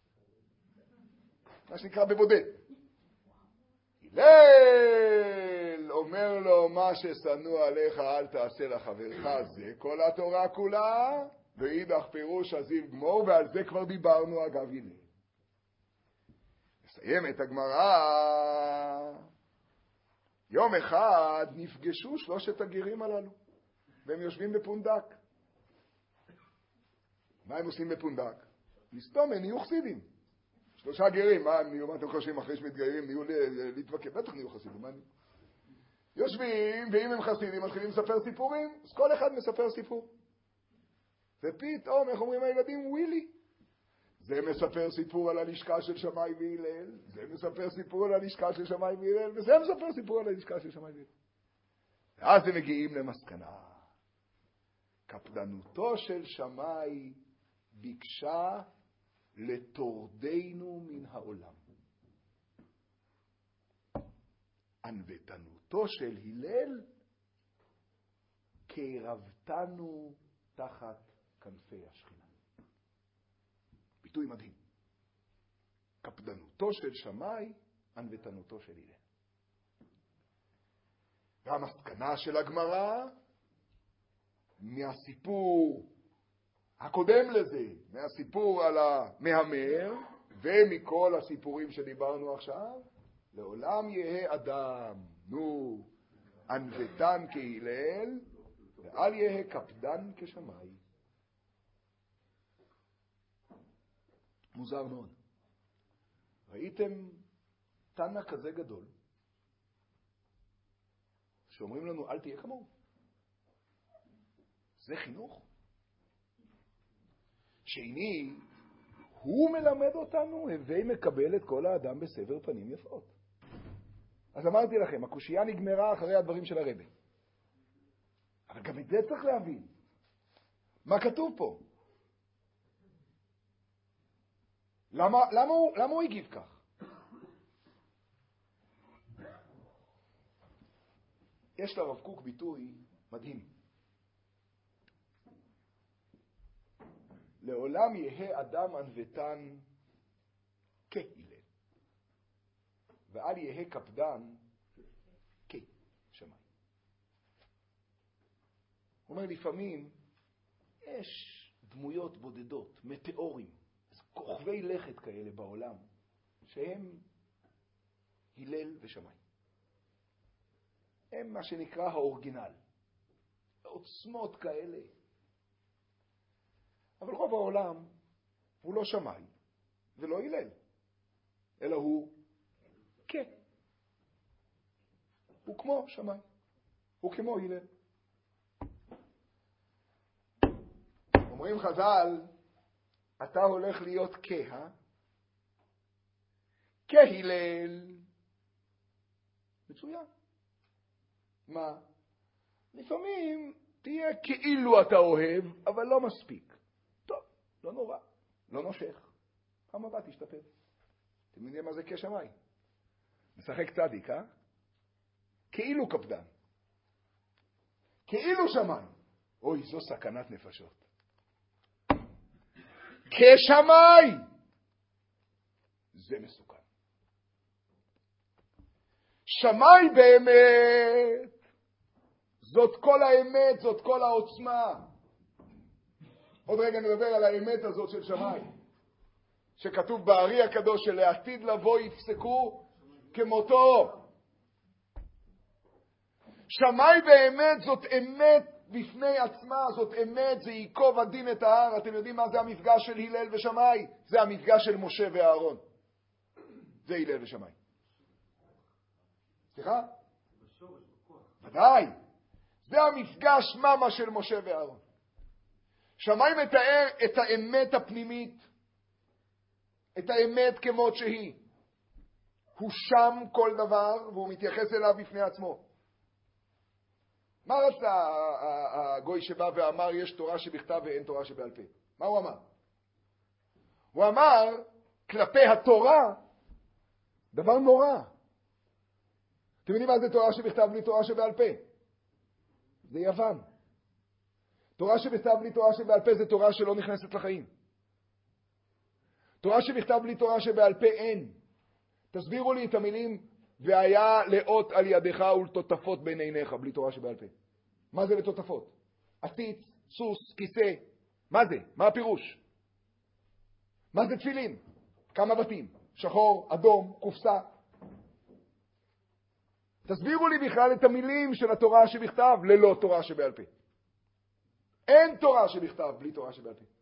מה שנקרא בבודד. הלל אומר לו, מה ששנוא עליך אל תעשה לחברך, זה כל התורה כולה, ואידך פירוש הזיו גמור, ועל זה כבר דיברנו אגב הלל. נסיים את הגמרא. יום אחד נפגשו שלושת הגרים הללו, והם יושבים בפונדק. מה הם עושים בפונדק? מסתום, הם נהיו חסידים. שלושה גרים, מה הם נהיו? מה אתם חושבים אחרי שמתגיירים? נהיו להתווכח, בטח נהיו חסידים, מה נהיו? יושבים, ואם הם חסידים מתחילים לספר סיפורים, אז כל אחד מספר סיפור. ופתאום, איך אומרים הילדים? ווילי. זה מספר סיפור על הלשכה של שמאי והלל, זה מספר סיפור על הלשכה של שמאי והלל, וזה מספר סיפור על הלשכה של שמאי והלל. ואז הם מגיעים למסקנה. קפדנותו של שמאי ביקשה לתורדנו מן העולם. ענוותנותו של הלל קרבתנו תחת כנפי השכינה. ביטוי מדהים. קפדנותו של שמאי, ענוותנותו של הלל. והמסקנה של הגמרא, מהסיפור הקודם לזה, מהסיפור על המהמר, ומכל הסיפורים שדיברנו עכשיו, לעולם יהיה אדם. נו, ענוותן כהלל, ואל יהא קפדן כשמאי. מוזר מאוד. ראיתם תנא כזה גדול, שאומרים לנו אל תהיה כמוהו. זה חינוך. שני, הוא מלמד אותנו, הווי מקבל את כל האדם בסבר פנים יפות. אז אמרתי לכם, הקושייה נגמרה אחרי הדברים של הרבי. אבל גם את זה צריך להבין. מה כתוב פה? למה, למה, הוא, למה הוא הגיב כך? יש לרב קוק ביטוי מדהים. לעולם יהא אדם ענוותן כהלל, ואל יהא קפדן כשמאי. הוא אומר, לפעמים יש דמויות בודדות, מטאורים, כוכבי לכת כאלה בעולם, שהם הלל ושמאי. הם מה שנקרא האורגינל. עוצמות כאלה. אבל רוב העולם הוא לא שמאי ולא הלל, אלא הוא כ. הוא כמו שמאי. הוא כמו הלל. אומרים חז"ל, אתה הולך להיות כהה, כהלל. מצוין. מה? לפעמים תהיה כאילו אתה אוהב, אבל לא מספיק. טוב, לא נורא, לא נושך. פעם הבאה תשתפר. אתם יודעים מה זה כשמאי? משחק צדיק, אה? כאילו קפדן. כאילו שמאי. אוי, זו סכנת נפשות. כשמאי! זה מסוכן. שמאי באמת! זאת כל האמת, זאת כל העוצמה. עוד רגע נדבר על האמת הזאת של שמאי, שכתוב בארי הקדוש שלעתיד לבוא יפסקו כמותו. שמאי באמת זאת אמת בפני עצמה, זאת אמת, זה ייקוב הדין את ההר. אתם יודעים מה זה המפגש של הלל ושמאי? זה המפגש של משה ואהרון. זה הלל ושמאי. סליחה? ודאי. זה המפגש ממה של משה ואהרון. שמאי מתאר את האמת הפנימית, את האמת כמות שהיא. הוא שם כל דבר והוא מתייחס אליו בפני עצמו. מה רצה הגוי שבא ואמר יש תורה שבכתב ואין תורה שבעל פה? מה הוא אמר? הוא אמר כלפי התורה דבר נורא. אתם יודעים מה זה תורה שבכתב בלי תורה שבעל פה? זה יוון. תורה שבכתב בלי תורה שבעל פה זה תורה שלא נכנסת לחיים. תורה שבכתב בלי תורה שבעל פה אין. תסבירו לי את המילים והיה לאות על ידך ולטוטפות בין עיניך בלי תורה שבעל פה. מה זה לטוטפות? עציץ, סוס, כיסא. מה זה? מה הפירוש? מה זה תפילין? כמה בתים? שחור, אדום, קופסה. תסבירו לי בכלל את המילים של התורה שבכתב ללא תורה שבעל פה. אין תורה שבכתב בלי תורה שבעל פה.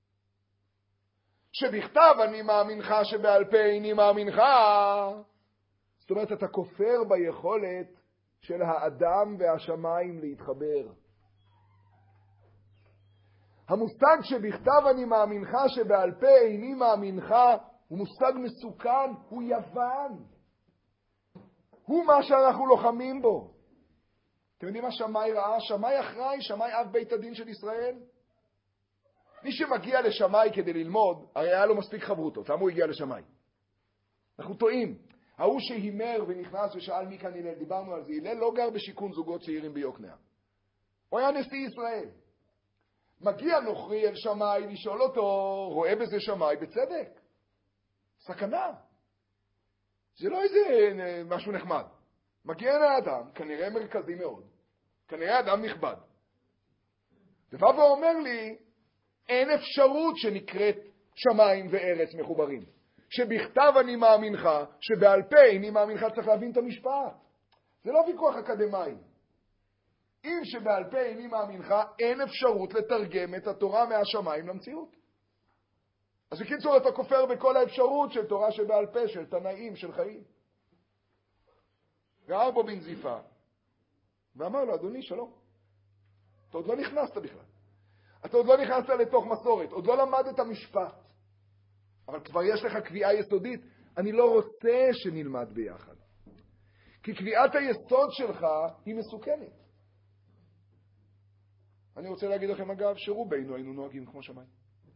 שבכתב אני מאמינך שבעל פה איני מאמינך. זאת אומרת, אתה כופר ביכולת של האדם והשמיים להתחבר. המושג שבכתב אני מאמינך שבעל פה איני מאמינך הוא מושג מסוכן, הוא יוון. הוא מה שאנחנו לוחמים בו. אתם יודעים מה שמאי ראה? שמאי אחראי, שמאי אב בית הדין של ישראל. מי שמגיע לשמאי כדי ללמוד, הרי היה לו מספיק חברותות. למה הוא הגיע לשמאי? אנחנו טועים. ההוא שהימר ונכנס ושאל מי כאן הלל, דיברנו על זה. הלל לא גר בשיכון זוגות צעירים ביוקנעם. הוא היה נשיא ישראל. מגיע נוכרי אל שמאי לשאול אותו, רואה בזה שמאי בצדק. סכנה. זה לא איזה משהו נחמד. מגיע לאדם, כנראה מרכזי מאוד, כנראה אדם נכבד. ובא ואומר לי, אין אפשרות שנקראת שמיים וארץ מחוברים. שבכתב אני מאמינך, שבעל פה אני מאמינך, צריך להבין את המשפט. זה לא ויכוח אקדמי. אם שבעל פה איני מאמינך, אין אפשרות לתרגם את התורה מהשמיים למציאות. אז בקיצור אתה כופר בכל האפשרות של תורה שבעל פה, של תנאים, של חיים. ראה בו בנזיפה, ואמר לו, אדוני, שלום. אתה עוד לא נכנסת בכלל. אתה עוד לא נכנסת לתוך מסורת, עוד לא למדת משפט. אבל כבר יש לך קביעה יסודית, אני לא רוצה שנלמד ביחד. כי קביעת היסוד שלך היא מסוכנת. אני רוצה להגיד לכם אגב, שרובנו היינו נוהגים כמו שמיים.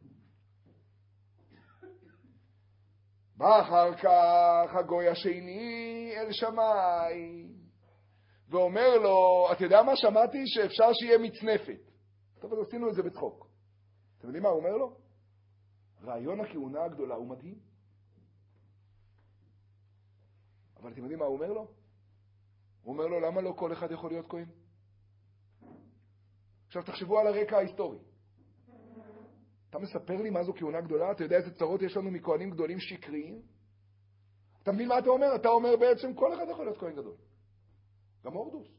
בא אחר כך הגוי השני אל שמיים, ואומר לו, אתה יודע מה? שמעתי שאפשר שיהיה מצנפת. טוב, אז עשינו את זה בצחוק. אתם יודעים מה הוא אומר לו? רעיון הכהונה הגדולה הוא מדהים. אבל אתם יודעים מה הוא אומר לו? הוא אומר לו, למה לא כל אחד יכול להיות כהן? עכשיו תחשבו על הרקע ההיסטורי. אתה מספר לי מה זו כהונה גדולה? אתה יודע איזה צרות יש לנו מכהנים גדולים שקריים? אתה מבין מה אתה אומר? אתה אומר בעצם כל אחד יכול להיות כהן גדול. גם הורדוס.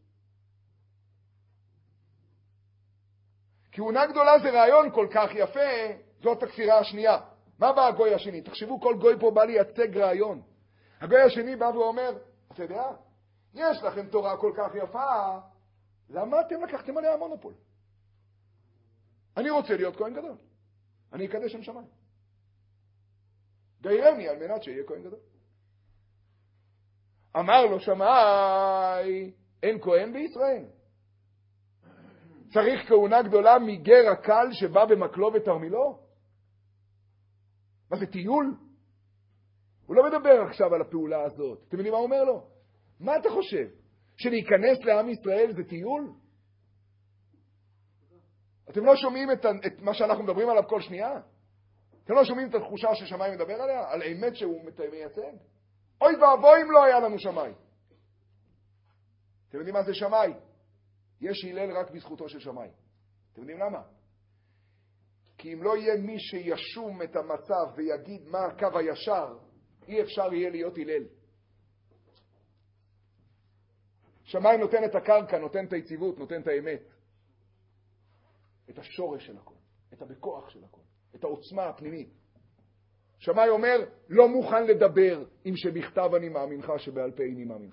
כהונה גדולה זה רעיון כל כך יפה, זאת הכפירה השנייה. מה בא הגוי השני? תחשבו, כל גוי פה בא לייצג רעיון. הגוי השני בא ואומר, אתה יודע, יש לכם תורה כל כך יפה, למה אתם לקחתם עליה המונופול? אני רוצה להיות כהן גדול. אני אקדש שם שמיים. גיירני על מנת שיהיה כהן גדול. אמר לו שמאי, אין כהן בישראל. צריך כהונה גדולה מגר הקל שבא במקלו ותרמילו? מה זה טיול? הוא לא מדבר עכשיו על הפעולה הזאת. אתם יודעים מה הוא אומר לו? מה אתה חושב? שלהיכנס לעם ישראל זה טיול? אתם לא שומעים את, את מה שאנחנו מדברים עליו כל שנייה? אתם לא שומעים את התחושה ששמיים מדבר עליה? על האמת שהוא מייצג? אוי ואבוי אם לא היה לנו שמיים. אתם יודעים מה זה שמיים? יש הלל רק בזכותו של שמיים. אתם יודעים למה? כי אם לא יהיה מי שישום את המצב ויגיד מה הקו הישר, אי אפשר יהיה להיות הלל. שמיים נותן את הקרקע, נותן את היציבות, נותן את האמת. את השורש של הכל, את הבכוח של הכל, את העוצמה הפנימית. שמיים אומר, לא מוכן לדבר אם שבכתב אני מאמינך, שבעל פה איני מאמינך.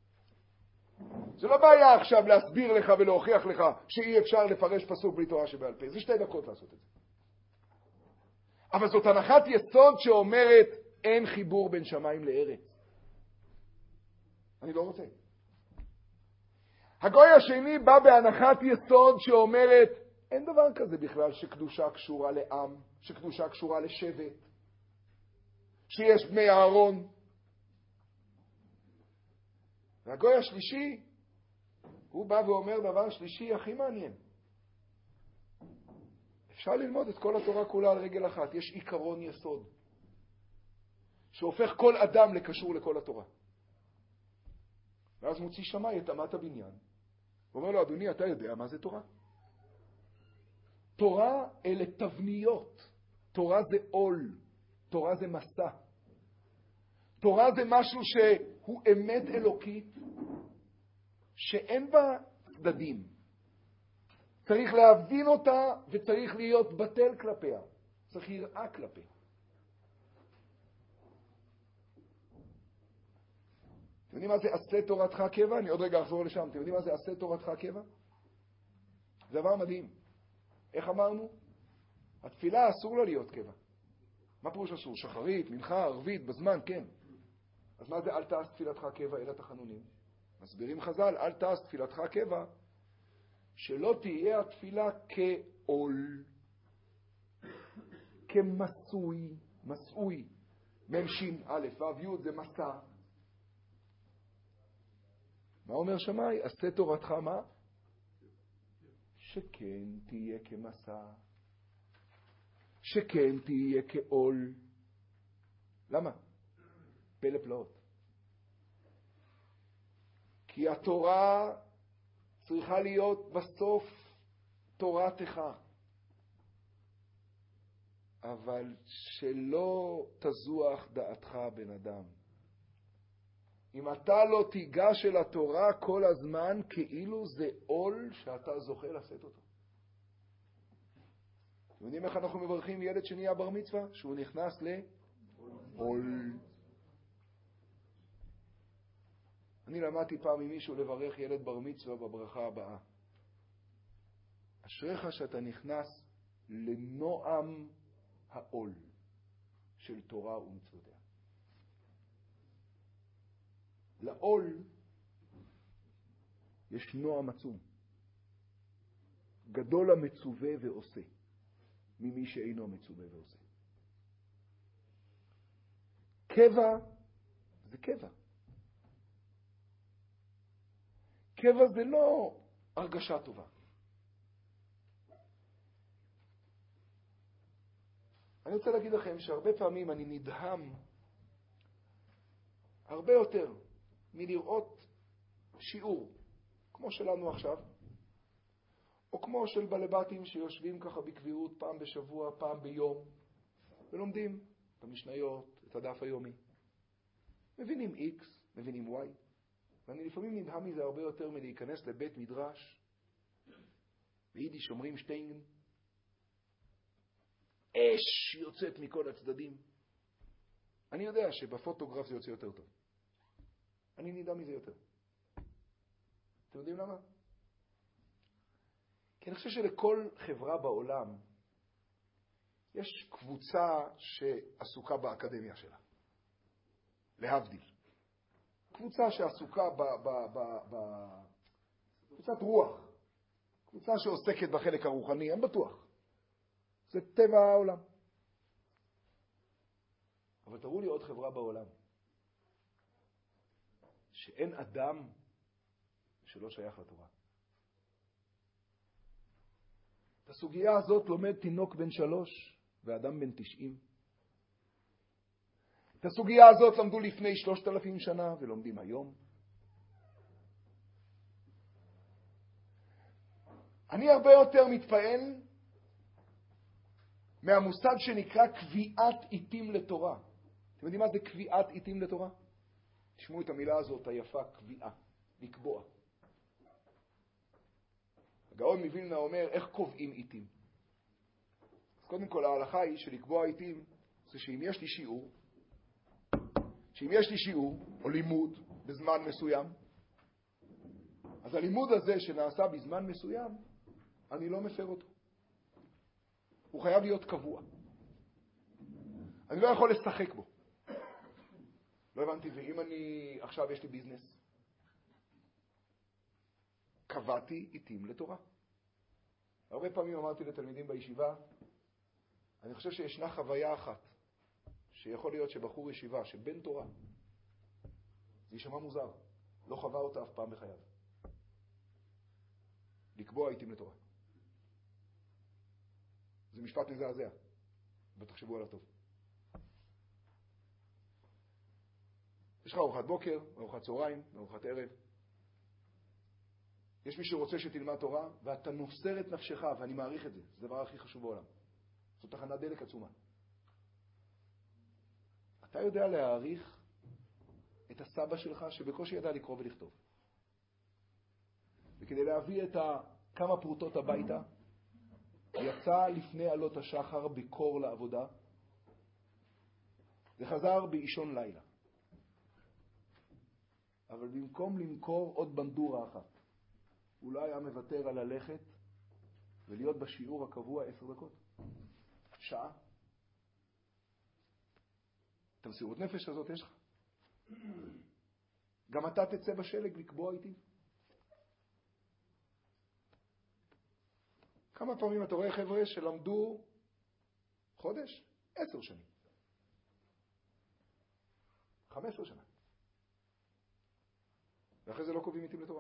זה לא בעיה עכשיו להסביר לך ולהוכיח לך שאי אפשר לפרש פסוק בלי תורה שבעל פה. זה שתי דקות לעשות את זה. אבל זאת הנחת יסוד שאומרת, אין חיבור בין שמיים לארץ. אני לא רוצה. הגוי השני בא בהנחת יסוד שאומרת, אין דבר כזה בכלל שקדושה קשורה לעם, שקדושה קשורה לשבט, שיש בני אהרון. והגוי השלישי, הוא בא ואומר דבר שלישי הכי מעניין. אפשר ללמוד את כל התורה כולה על רגל אחת. יש עיקרון יסוד, שהופך כל אדם לקשור לכל התורה. ואז מוציא שמאי את אמת הבניין. הוא אומר לו, אדוני, אתה יודע מה זה תורה? תורה אלה תבניות. תורה זה עול. תורה זה מסע. תורה זה משהו שהוא אמת אלוקית, שאין בה צדדים. צריך להבין אותה וצריך להיות בטל כלפיה. צריך יראה כלפיה. אתם יודעים מה זה עשה תורתך קבע? אני עוד רגע אחזור לשם. אתם יודעים מה זה עשה תורתך קבע? זה דבר מדהים. איך אמרנו? התפילה אסור לה להיות קבע. מה פירוש אסור? שחרית, מנחה, ערבית, בזמן, כן. אז מה זה אל תעש תפילתך קבע אלא תחנונים? מסבירים חז"ל, אל תעש תפילתך קבע, שלא תהיה התפילה כעול, כמסוי, מסוי, ממשין א' ו' י' זה מסע. מה אומר שמאי? עשה תורתך מה? שכן תהיה כמסע, שכן תהיה כעול. למה? פלא פלאות. כי התורה צריכה להיות בסוף תורתך. אבל שלא תזוח דעתך בן אדם. אם אתה לא תיגש אל התורה כל הזמן, כאילו זה עול שאתה זוכה לשאת אותו. אתם יודעים איך אנחנו מברכים ילד שנהיה בר מצווה? שהוא נכנס לעול. אני למדתי פעם ממישהו לברך ילד בר מצווה בברכה הבאה. אשריך שאתה נכנס לנועם העול של תורה ומצוותיה. לעול יש נועם עצום. גדול המצווה ועושה ממי שאינו מצווה ועושה. קבע זה קבע. קבע זה לא הרגשה טובה. אני רוצה להגיד לכם שהרבה פעמים אני נדהם הרבה יותר מלראות שיעור כמו שלנו עכשיו, או כמו של בלבטים שיושבים ככה בקביעות פעם בשבוע, פעם ביום, ולומדים את המשניות, את הדף היומי. מבינים X, מבינים Y, ואני לפעמים נדהם מזה הרבה יותר מלהיכנס לבית מדרש, ביידיש אומרים שטיינגן, אש יוצאת מכל הצדדים. אני יודע שבפוטוגרף זה יוצא יותר טוב. אני נדהם מזה יותר. אתם יודעים למה? כי אני חושב שלכל חברה בעולם יש קבוצה שעסוקה באקדמיה שלה. להבדיל. קבוצה שעסוקה ב... ב, ב, ב קבוצת רוח. קבוצה שעוסקת בחלק הרוחני, אני בטוח. זה טבע העולם. אבל תראו לי עוד חברה בעולם. שאין אדם שלא שייך לתורה. את הסוגיה הזאת לומד תינוק בן שלוש ואדם בן תשעים. את הסוגיה הזאת למדו לפני שלושת אלפים שנה ולומדים היום. אני הרבה יותר מתפעל מהמושג שנקרא קביעת עיתים לתורה. אתם יודעים מה זה קביעת עיתים לתורה? תשמעו את המילה הזאת היפה, קביעה, לקבוע. הגאון מווילנה אומר, איך קובעים עיתים? אז קודם כל, ההלכה היא שלקבוע עיתים, זה שאם יש לי שיעור, שאם יש לי שיעור, או לימוד, בזמן מסוים, אז הלימוד הזה שנעשה בזמן מסוים, אני לא מפר אותו. הוא חייב להיות קבוע. אני לא יכול לשחק בו. לא הבנתי, ואם אני, עכשיו יש לי ביזנס, קבעתי עיתים לתורה. הרבה פעמים אמרתי לתלמידים בישיבה, אני חושב שישנה חוויה אחת, שיכול להיות שבחור ישיבה, שבן תורה, זה יישמע מוזר, לא חווה אותה אף פעם בחייו. לקבוע עיתים לתורה. זה משפט מזעזע, ותחשבו עליו טוב. יש לך ארוחת בוקר, ארוחת צהריים, ארוחת ערב. יש מי שרוצה שתלמד תורה, ואתה נוסר את נפשך, ואני מעריך את זה. זה הדבר הכי חשוב בעולם. זאת תחנת דלק עצומה. אתה יודע להעריך את הסבא שלך, שבקושי ידע לקרוא ולכתוב. וכדי להביא את כמה פרוטות הביתה, יצא לפני עלות השחר בקור לעבודה, וחזר באישון לילה. אבל במקום למכור עוד בנדורה אחת, אולי היה מוותר על ללכת ולהיות בשיעור הקבוע עשר דקות. שעה. את המסירות נפש הזאת יש לך. גם אתה תצא בשלג לקבוע איתי. כמה פעמים אתה רואה חבר'ה שלמדו חודש? עשר שנים. חמש עשרה שנה. ואחרי זה לא קובעים עיתים לתורה.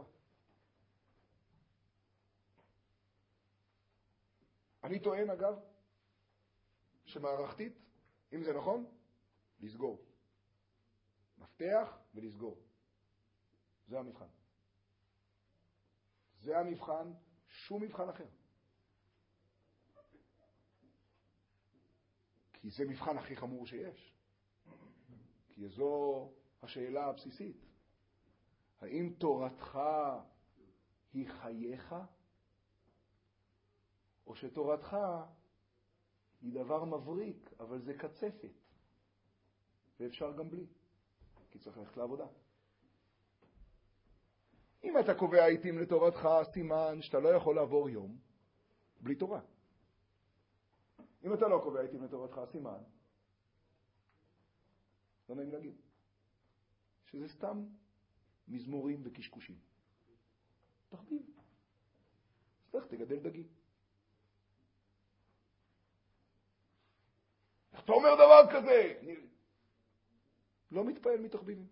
אני טוען, אגב, שמערכתית, אם זה נכון, לסגור. מפתח ולסגור. זה המבחן. זה המבחן, שום מבחן אחר. כי זה מבחן הכי חמור שיש. כי זו השאלה הבסיסית. האם תורתך היא חייך, או שתורתך היא דבר מבריק, אבל זה קצפת, ואפשר גם בלי, כי צריך ללכת לעבודה. אם אתה קובע עיתים לתורתך, סימן שאתה לא יכול לעבור יום בלי תורה. אם אתה לא קובע עיתים לתורתך, סימן, לא נעים להגיד, שזה סתם מזמורים וקשקושים. תחביב. אז לך תגדל דגים. אתה אומר דבר כזה? אני לא מתפעל מתחביבים.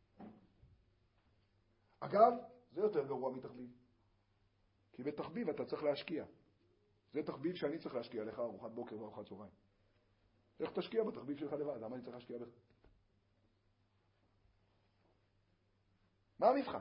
אגב, זה יותר גרוע מתחביב. כי בתחביב אתה צריך להשקיע. זה תחביב שאני צריך להשקיע לך, ארוחת בוקר וארוחת צהריים. איך תשקיע בתחביב שלך לבד? למה אני צריך להשקיע בך? מה המבחן?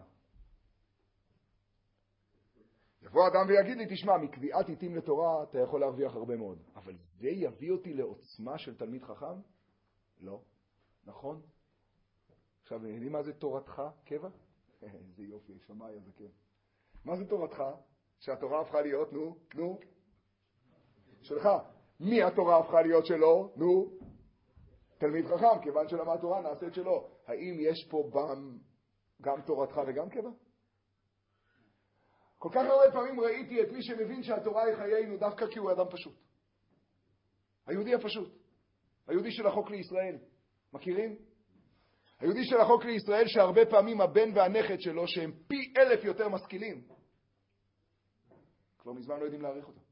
יבוא אדם ויגיד לי, תשמע, מקביעת עיתים לתורה אתה יכול להרוויח הרבה מאוד. אבל זה יביא אותי לעוצמה של תלמיד חכם? לא. נכון? עכשיו, יודעים מה זה תורתך, קבע? איזה יופי, שמאי הזה, כן. מה זה תורתך? שהתורה הפכה להיות, נו, נו, שלך. מי התורה הפכה להיות שלו? נו, תלמיד חכם, כיוון שלמד תורה נעשית שלו. האם יש פה בם גם תורתך וגם קבע? כל כך הרבה פעמים ראיתי את מי שמבין שהתורה היא חיינו דווקא כי הוא אדם פשוט. היהודי הפשוט. היהודי של החוק לישראל. מכירים? היהודי של החוק לישראל שהרבה פעמים הבן והנכד שלו שהם פי אלף יותר משכילים. כבר מזמן לא יודעים להעריך אותם.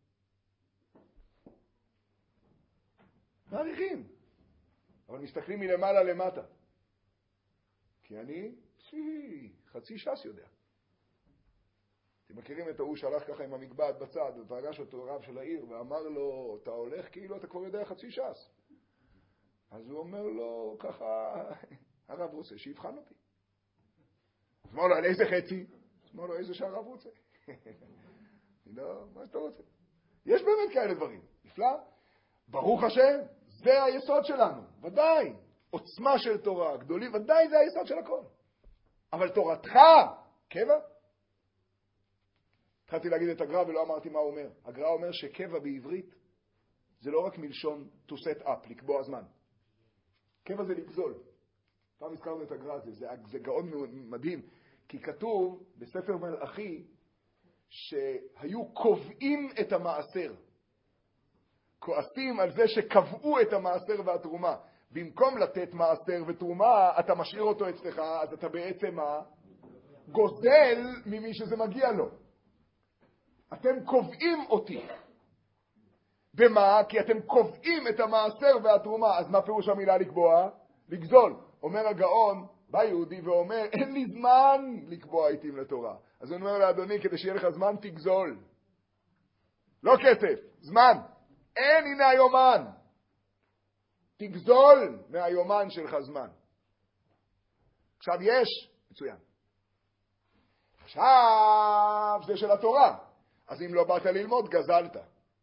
מעריכים. אבל מסתכלים מלמעלה למטה. כי אני שי, חצי ש"ס יודע. אתם מכירים את ההוא שהלך ככה עם המגבעת בצד, ופגש אותו רב של העיר, ואמר לו, אתה הולך כאילו אתה כבר יודע חצי ש"ס. אז הוא אומר לו, ככה, הרב רוצה שיבחן אותי. אז אמר לו, על איזה חצי? אז אמר לו, איזה שהרב רוצה. לא, מה שאתה רוצה. יש באמת כאלה דברים. נפלא? ברוך השם, זה היסוד שלנו. ודאי. עוצמה של תורה, גדולים, ודאי זה היסוד של הכל. אבל תורתך, קבע? התחלתי להגיד את הגר"א ולא אמרתי מה הוא אומר. הגר"א אומר שקבע בעברית זה לא רק מלשון to set up, לקבוע זמן. קבע זה לגזול. פעם הזכרנו את הגר"א הזה, זה, זה גאון מדהים, כי כתוב בספר מלאכי שהיו קובעים את המעשר. כועסים על זה שקבעו את המעשר והתרומה. במקום לתת מעשר ותרומה, אתה משאיר אותו אצלך, אז אתה בעצם מה? גוזל ממי שזה מגיע לו. אתם קובעים אותי. במה? כי אתם קובעים את המעשר והתרומה. אז מה פירוש המילה לקבוע? לגזול. אומר הגאון, בא יהודי ואומר, אין לי זמן לקבוע עיתים לתורה. אז הוא אומר לאדוני, כדי שיהיה לך זמן, תגזול. לא כסף, זמן. אין, הנה היומן. תגזול מהיומן שלך זמן. עכשיו יש, מצוין. עכשיו זה של התורה. אז אם לא באת ללמוד, גזלת.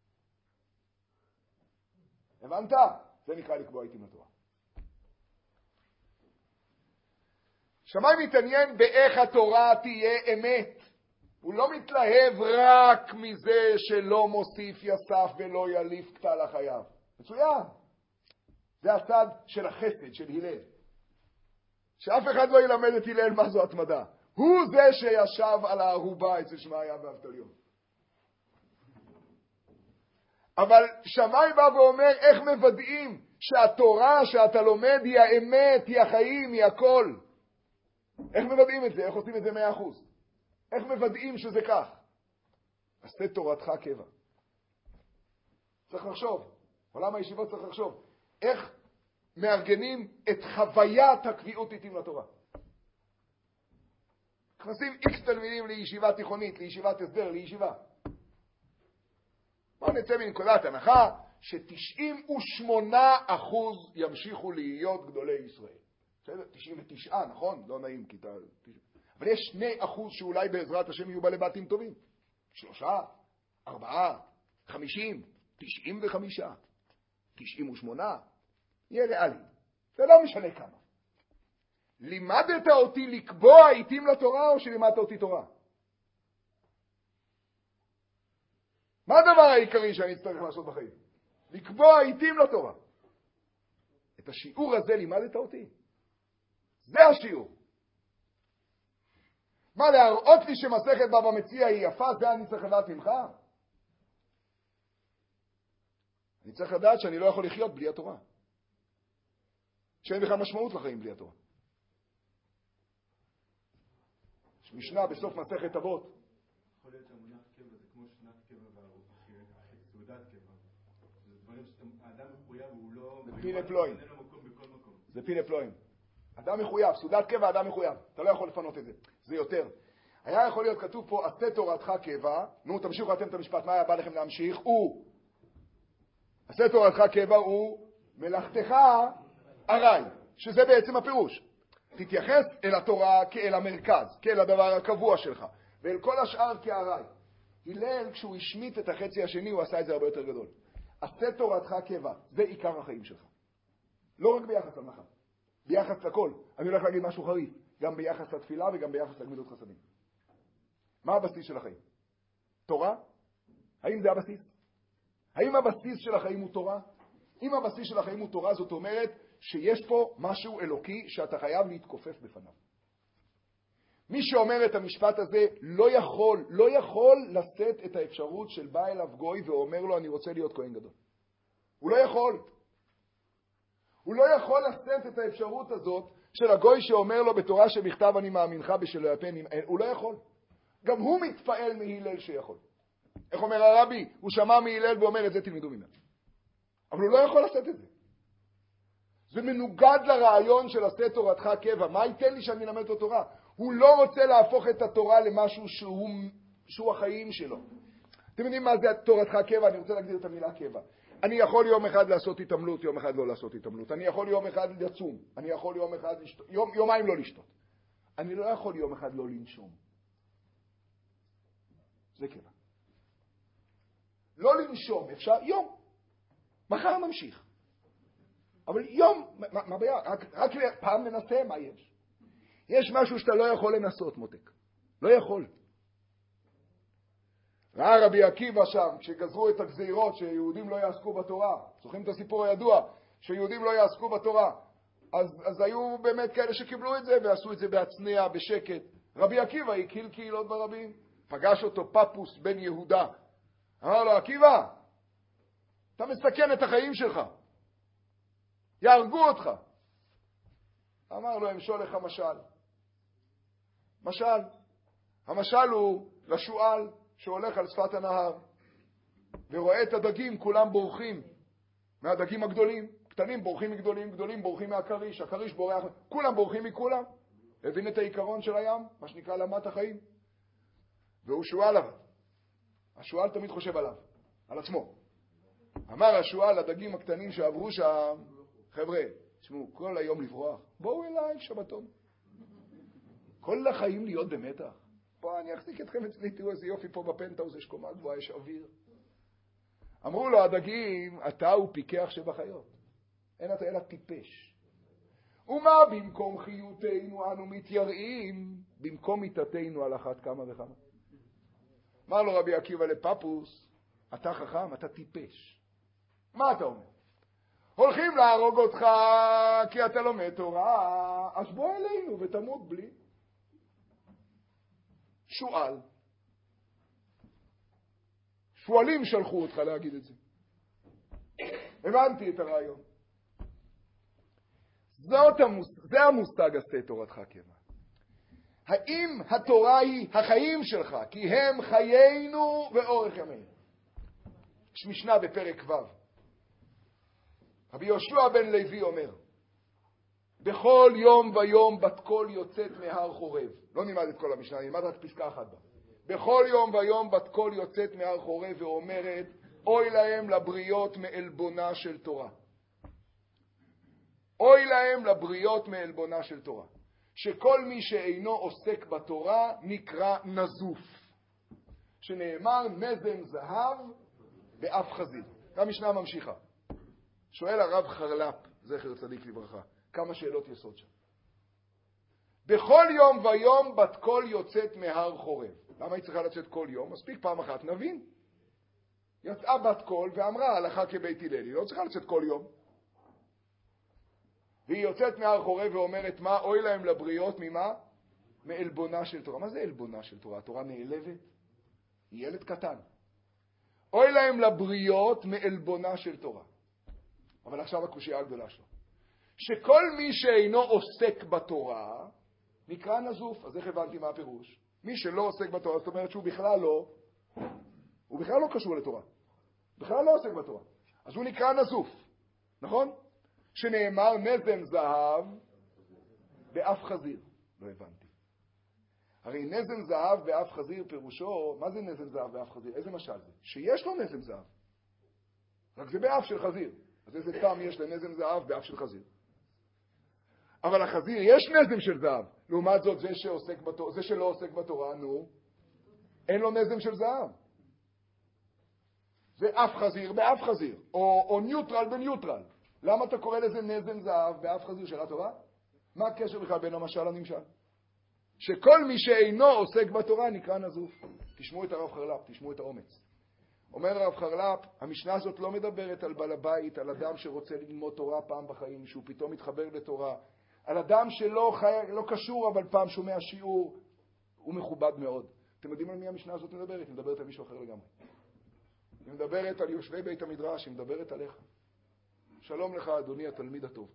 הבנת? זה נקרא לקבוע עיתים לתורה. שמאי מתעניין באיך התורה תהיה אמת. הוא לא מתלהב רק מזה שלא מוסיף יסף ולא יליף קטע לחייו. מצוין. זה הצד של החסד, של הלל. שאף אחד לא ילמד את הלל מה זו התמדה. הוא זה שישב על הערובה אצל שמעיה ואבטליון. אבל שמאי בא ואומר איך מוודאים שהתורה שאתה לומד היא האמת, היא החיים, היא הכל. איך מוודאים את זה? איך עושים את זה מאה אחוז? איך מוודאים שזה כך? עשה תורתך קבע. צריך לחשוב. עולם הישיבות צריך לחשוב. איך מארגנים את חוויית הקביעות עיתים לתורה? נכנסים איקס תלמידים לישיבה תיכונית, לישיבת הסדר, לישיבה. בואו נצא מנקודת הנחה ש-תשעים ושמונה אחוז ימשיכו להיות גדולי ישראל. בסדר? תשעים ותשע, נכון? לא נעים, כי אתה... אבל יש שני אחוז שאולי בעזרת השם יהיו בעלי בתים טובים. שלושה, ארבעה, חמישים, תשעים וחמישה, תשעים ושמונה. יהיה ריאלי. זה לא משנה כמה. לימדת אותי לקבוע עיתים לתורה או שלימדת אותי תורה? מה הדבר העיקרי שאני אצטרך לעשות בחיים? לקבוע עיתים לתורה. את השיעור הזה לימדת אותי. זה השיעור. מה, להראות לי שמסכת בבא מציעא היא יפה, זה אני צריך לדעת ממך? אני צריך לדעת שאני לא יכול לחיות בלי התורה. שאין בכלל משמעות לחיים בלי התורה. יש משנה בסוף מסכת אבות. יכול להיות שהמונח קבע זה כמו שנת קבע וסעודת קבע. זה דברים שהאדם מחויב והוא לא... זה פילה פלואים. אין לו מקום בכל מקום. זה פילה פלואים. אדם מחויב, סעודת קבע, אדם מחויב. אתה לא יכול לפנות את זה. זה יותר. היה יכול להיות כתוב פה, עשה תורתך קבע. נו, תמשיכו אתם את המשפט. מה היה בא לכם להמשיך? הוא. עשה תורתך קבע הוא מלאכתך ארעי. שזה בעצם הפירוש. תתייחס אל התורה כאל המרכז, כאל הדבר הקבוע שלך. ואל כל השאר כארעי. הלל, כשהוא השמיט את החצי השני, הוא עשה את זה הרבה יותר גדול. עשה תורתך קבע. זה עיקר החיים שלך. לא רק ביחס למלאכה. ביחס לכל. אני הולך להגיד משהו חריף. גם ביחס לתפילה וגם ביחס לגמילות חסדים. מה הבסיס של החיים? תורה? האם זה הבסיס? האם הבסיס של החיים הוא תורה? אם הבסיס של החיים הוא תורה, זאת אומרת שיש פה משהו אלוקי שאתה חייב להתכופף בפניו. מי שאומר את המשפט הזה לא יכול, לא יכול לשאת את האפשרות של בא אליו גוי ואומר לו אני רוצה להיות כהן גדול. הוא לא יכול. הוא לא יכול לשאת את האפשרות הזאת של הגוי שאומר לו בתורה שבכתב אני מאמינך בשלו יפן, הוא לא יכול. גם הוא מתפעל מהלל שיכול. איך אומר הרבי? הוא שמע מהלל ואומר את זה תלמדו ממנו. אבל הוא לא יכול לשאת את זה. זה מנוגד לרעיון של עשה תורתך קבע. מה ייתן לי שאני אלמד את התורה? הוא לא רוצה להפוך את התורה למשהו שהוא, שהוא החיים שלו. אתם יודעים מה זה תורתך קבע? אני רוצה להגדיר את המילה קבע. אני יכול יום אחד לעשות התעמלות, יום אחד לא לעשות התעמלות. אני יכול יום אחד לצום. אני יכול יום אחד לשתות. יום, יומיים לא לשתות. אני לא יכול יום אחד לא לנשום. זה קבע. לא לנשום, אפשר יום. מחר נמשיך. אבל יום, מה, מה בעיה? רק, רק פעם ננסה, מה יש? יש משהו שאתה לא יכול לנסות, מותק. לא יכול. ראה רבי עקיבא שם, כשגזרו את הגזירות שיהודים לא יעסקו בתורה. זוכרים את הסיפור הידוע, שיהודים לא יעסקו בתורה. אז, אז היו באמת כאלה שקיבלו את זה ועשו את זה בהצניע, בשקט. רבי עקיבא הקיל קהילות ברבים. פגש אותו פפוס בן יהודה. אמר לו, עקיבא, אתה מסכן את החיים שלך. יהרגו אותך. אמר לו, אמשול לך משל. משל. המשל הוא לשועל שהולך על שפת הנהר ורואה את הדגים, כולם בורחים מהדגים הגדולים. קטנים בורחים מגדולים, גדולים בורחים מהקריש, הקריש בורח, כולם בורחים מכולם. הבין את העיקרון של הים, מה שנקרא למת החיים. והוא שועל עליו. השועל תמיד חושב עליו, על עצמו. אמר השועל לדגים הקטנים שעברו שם, חבר'ה, תשמעו, כל היום לברוח, בואו אליי שבתון. כל החיים להיות במתח. בואו אני אחזיק אתכם אצלי, תראו איזה יופי פה בפנטאוס, יש קומה גבוהה, יש אוויר. אמרו לו הדגים, אתה הוא פיקח שבחיות. אין אתה אלא טיפש. ומה במקום חיותנו אנו מתייראים, במקום מיתתנו על אחת כמה וכמה. אמר לו רבי עקיבא לפפוס, אתה חכם, אתה טיפש. מה אתה אומר? הולכים להרוג אותך כי אתה לומד תורה, אז בוא אלינו ותמות בלי. שואל. שואלים שלחו אותך להגיד את זה. הבנתי את הרעיון. זאת המוס... זה המושג עשה תורתך קבע. האם התורה היא החיים שלך, כי הם חיינו ואורך ימינו. יש משנה בפרק ו'. רבי יהושע בן לוי אומר, בכל יום ויום בת קול יוצאת מהר חורב. לא נלמד את כל המשנה, נלמד רק פסקה אחת בה. בכל יום ויום בת קול יוצאת מהר חורב ואומרת, אוי להם לבריות מעלבונה של תורה. אוי להם לבריות מעלבונה של תורה. שכל מי שאינו עוסק בתורה נקרא נזוף. שנאמר נזם זהב באף חזיר. המשנה ממשיכה. שואל הרב חרל"פ, זכר צדיק לברכה, כמה שאלות יסוד שם. בכל יום ויום בת קול יוצאת מהר חורב. למה היא צריכה לצאת כל יום? מספיק פעם אחת נבין. יצאה בת קול ואמרה הלכה כבית הלל, היא לא צריכה לצאת כל יום. והיא יוצאת מהר חורב ואומרת מה? אוי להם לבריות ממה? מעלבונה של תורה. מה זה עלבונה של תורה? התורה נעלבת? היא ילד קטן. אוי להם לבריות מעלבונה של תורה. אבל עכשיו הקושיה הגדולה שלו. שכל מי שאינו עוסק בתורה נקרא נזוף. אז איך הבנתי מה הפירוש? מי שלא עוסק בתורה, זאת אומרת שהוא בכלל לא, הוא בכלל לא קשור לתורה. בכלל לא עוסק בתורה. אז הוא נקרא נזוף. נכון? שנאמר נזם זהב באף חזיר. לא הבנתי. הרי נזם זהב באף חזיר פירושו, מה זה נזם זהב באף חזיר? איזה משל זה? שיש לו נזם זהב. רק זה באף של חזיר. אז איזה טעם יש לנזם זהב באף של חזיר? אבל החזיר יש נזם של זהב. לעומת זאת, זה, שעוסק בתורה, זה שלא עוסק בתורה, נו, אין לו נזם של זהב. זה אף חזיר באף חזיר, או, או ניוטרל בניוטרל. למה אתה קורא לזה נזם זהב באף חזיר? שאלה טובה? מה הקשר בכלל בין המשל לנמשל? שכל מי שאינו עוסק בתורה נקרא נזוף. תשמעו את הרב חרל"פ, תשמעו את האומץ. אומר הרב חרל"פ, המשנה הזאת לא מדברת על בעל הבית, על אדם שרוצה ללמוד תורה פעם בחיים, שהוא פתאום מתחבר לתורה, על אדם שלא חי, לא קשור, אבל פעם שומע שיעור, הוא מכובד מאוד. אתם יודעים על מי המשנה הזאת מדברת? היא מדברת על מישהו אחר לגמרי. היא מדברת על יושבי בית המדרש, היא מדברת עליך. שלום לך, אדוני התלמיד הטוב.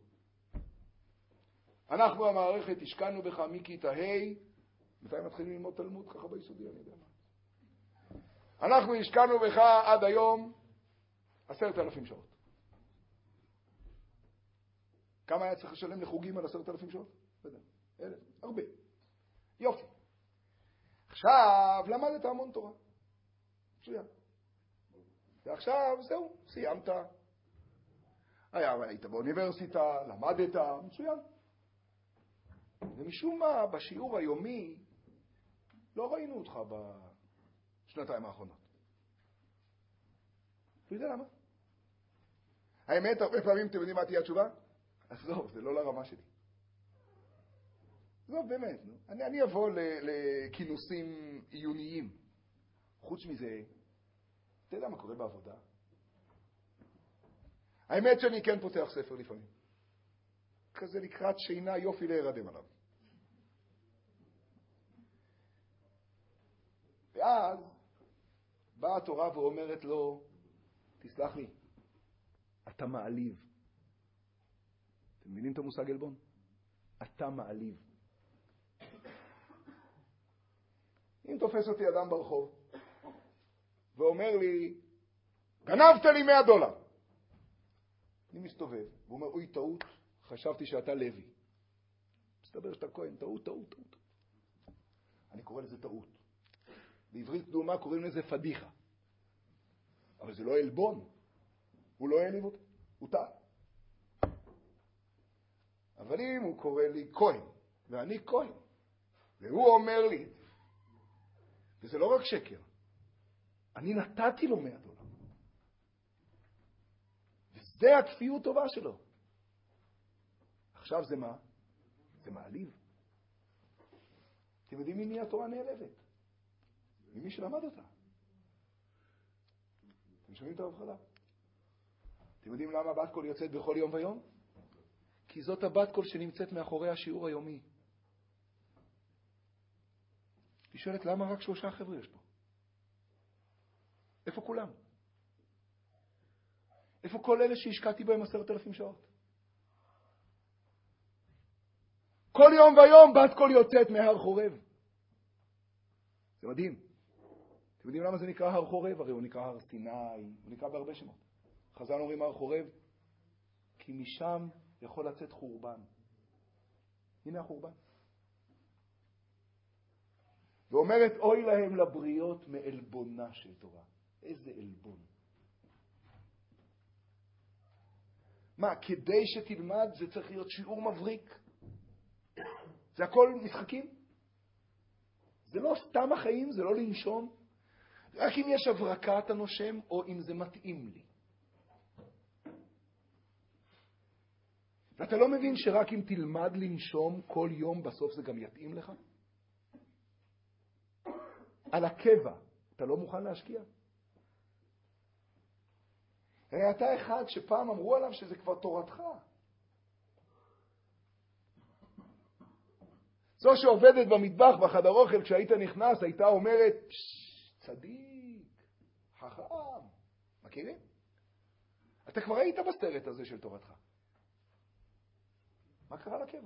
אנחנו המערכת השקענו בך מכיתה ה', מתי מתחילים ללמוד תלמוד? ככה ביסודי, אני יודע מה. אנחנו השקענו בך עד היום עשרת אלפים שעות. כמה היה צריך לשלם לחוגים על עשרת אלפים שעות? לא יודע, אלף, הרבה. יופי. עכשיו למדת המון תורה. מצוין. ועכשיו זהו, סיימת. היה, היית באוניברסיטה, למדת, מצוין. ומשום מה, בשיעור היומי, לא ראינו אותך בשנתיים האחרונות. אתה יודע למה? האמת, הרבה פעמים אתם יודעים מה תהיה התשובה? עזוב, זה לא לרמה שלי. עזוב, באמת. אני, אני אבוא לכינוסים עיוניים. חוץ מזה, אתה יודע מה קורה בעבודה? האמת שאני כן פותח ספר לפעמים. כזה לקראת שינה יופי להירדם עליו. ואז באה התורה ואומרת לו, תסלח לי, אתה מעליב. אתם מבינים את המושג אלבון? אתה מעליב. אם תופס אותי אדם ברחוב ואומר לי, גנבת לי מאה דולר. אני מסתובב, והוא אומר, אוי, טעות, חשבתי שאתה לוי. מסתבר שאתה כהן, טעות, טעות, טעות. אני קורא לזה טעות. בעברית קדומה קוראים לזה פדיחה. אבל זה לא אלבון. הוא לא העליב אותי, הוא טעה. אבל אם הוא קורא לי כהן, ואני כהן, והוא אומר לי, וזה לא רק שקר, אני נתתי לו מאה דולר. וזה הכפיות טובה שלו. עכשיו זה מה? זה מעליב. אתם יודעים ממי התורה נעלבת? ממי שלמד אותה. אתם שומעים את הרב חרל"פ? אתם יודעים למה הבת קול יוצאת בכל יום ויום? כי זאת הבת קול שנמצאת מאחורי השיעור היומי. היא שואלת למה רק שלושה חבר'ה יש פה? איפה כולם? איפה כל אלה שהשקעתי בהם עשרת אלפים שעות? כל יום ויום בת קול יוצאת מהר חורב. זה מדהים. אתם יודעים למה זה נקרא הר חורב? הרי הוא נקרא הר סיני, הוא נקרא בהרבה שמות. חז"ל אומרים הר חורב, כי משם יכול לצאת חורבן. הנה החורבן. ואומרת, אוי להם לבריות מעלבונה של תורה. איזה עלבון. מה, כדי שתלמד זה צריך להיות שיעור מבריק? זה הכל משחקים? זה לא סתם החיים, זה לא לנשום. רק אם יש הברקה אתה נושם, או אם זה מתאים לי. ואתה לא מבין שרק אם תלמד לנשום כל יום בסוף זה גם יתאים לך? על הקבע, אתה לא מוכן להשקיע? הרי אתה אחד שפעם אמרו עליו שזה כבר תורתך. זו שעובדת במטבח, בחדר אוכל, כשהיית נכנס, הייתה אומרת, צדיק, חכם. מכירים? אתה כבר היית בסרט הזה של תורתך. מה קרה לקבע?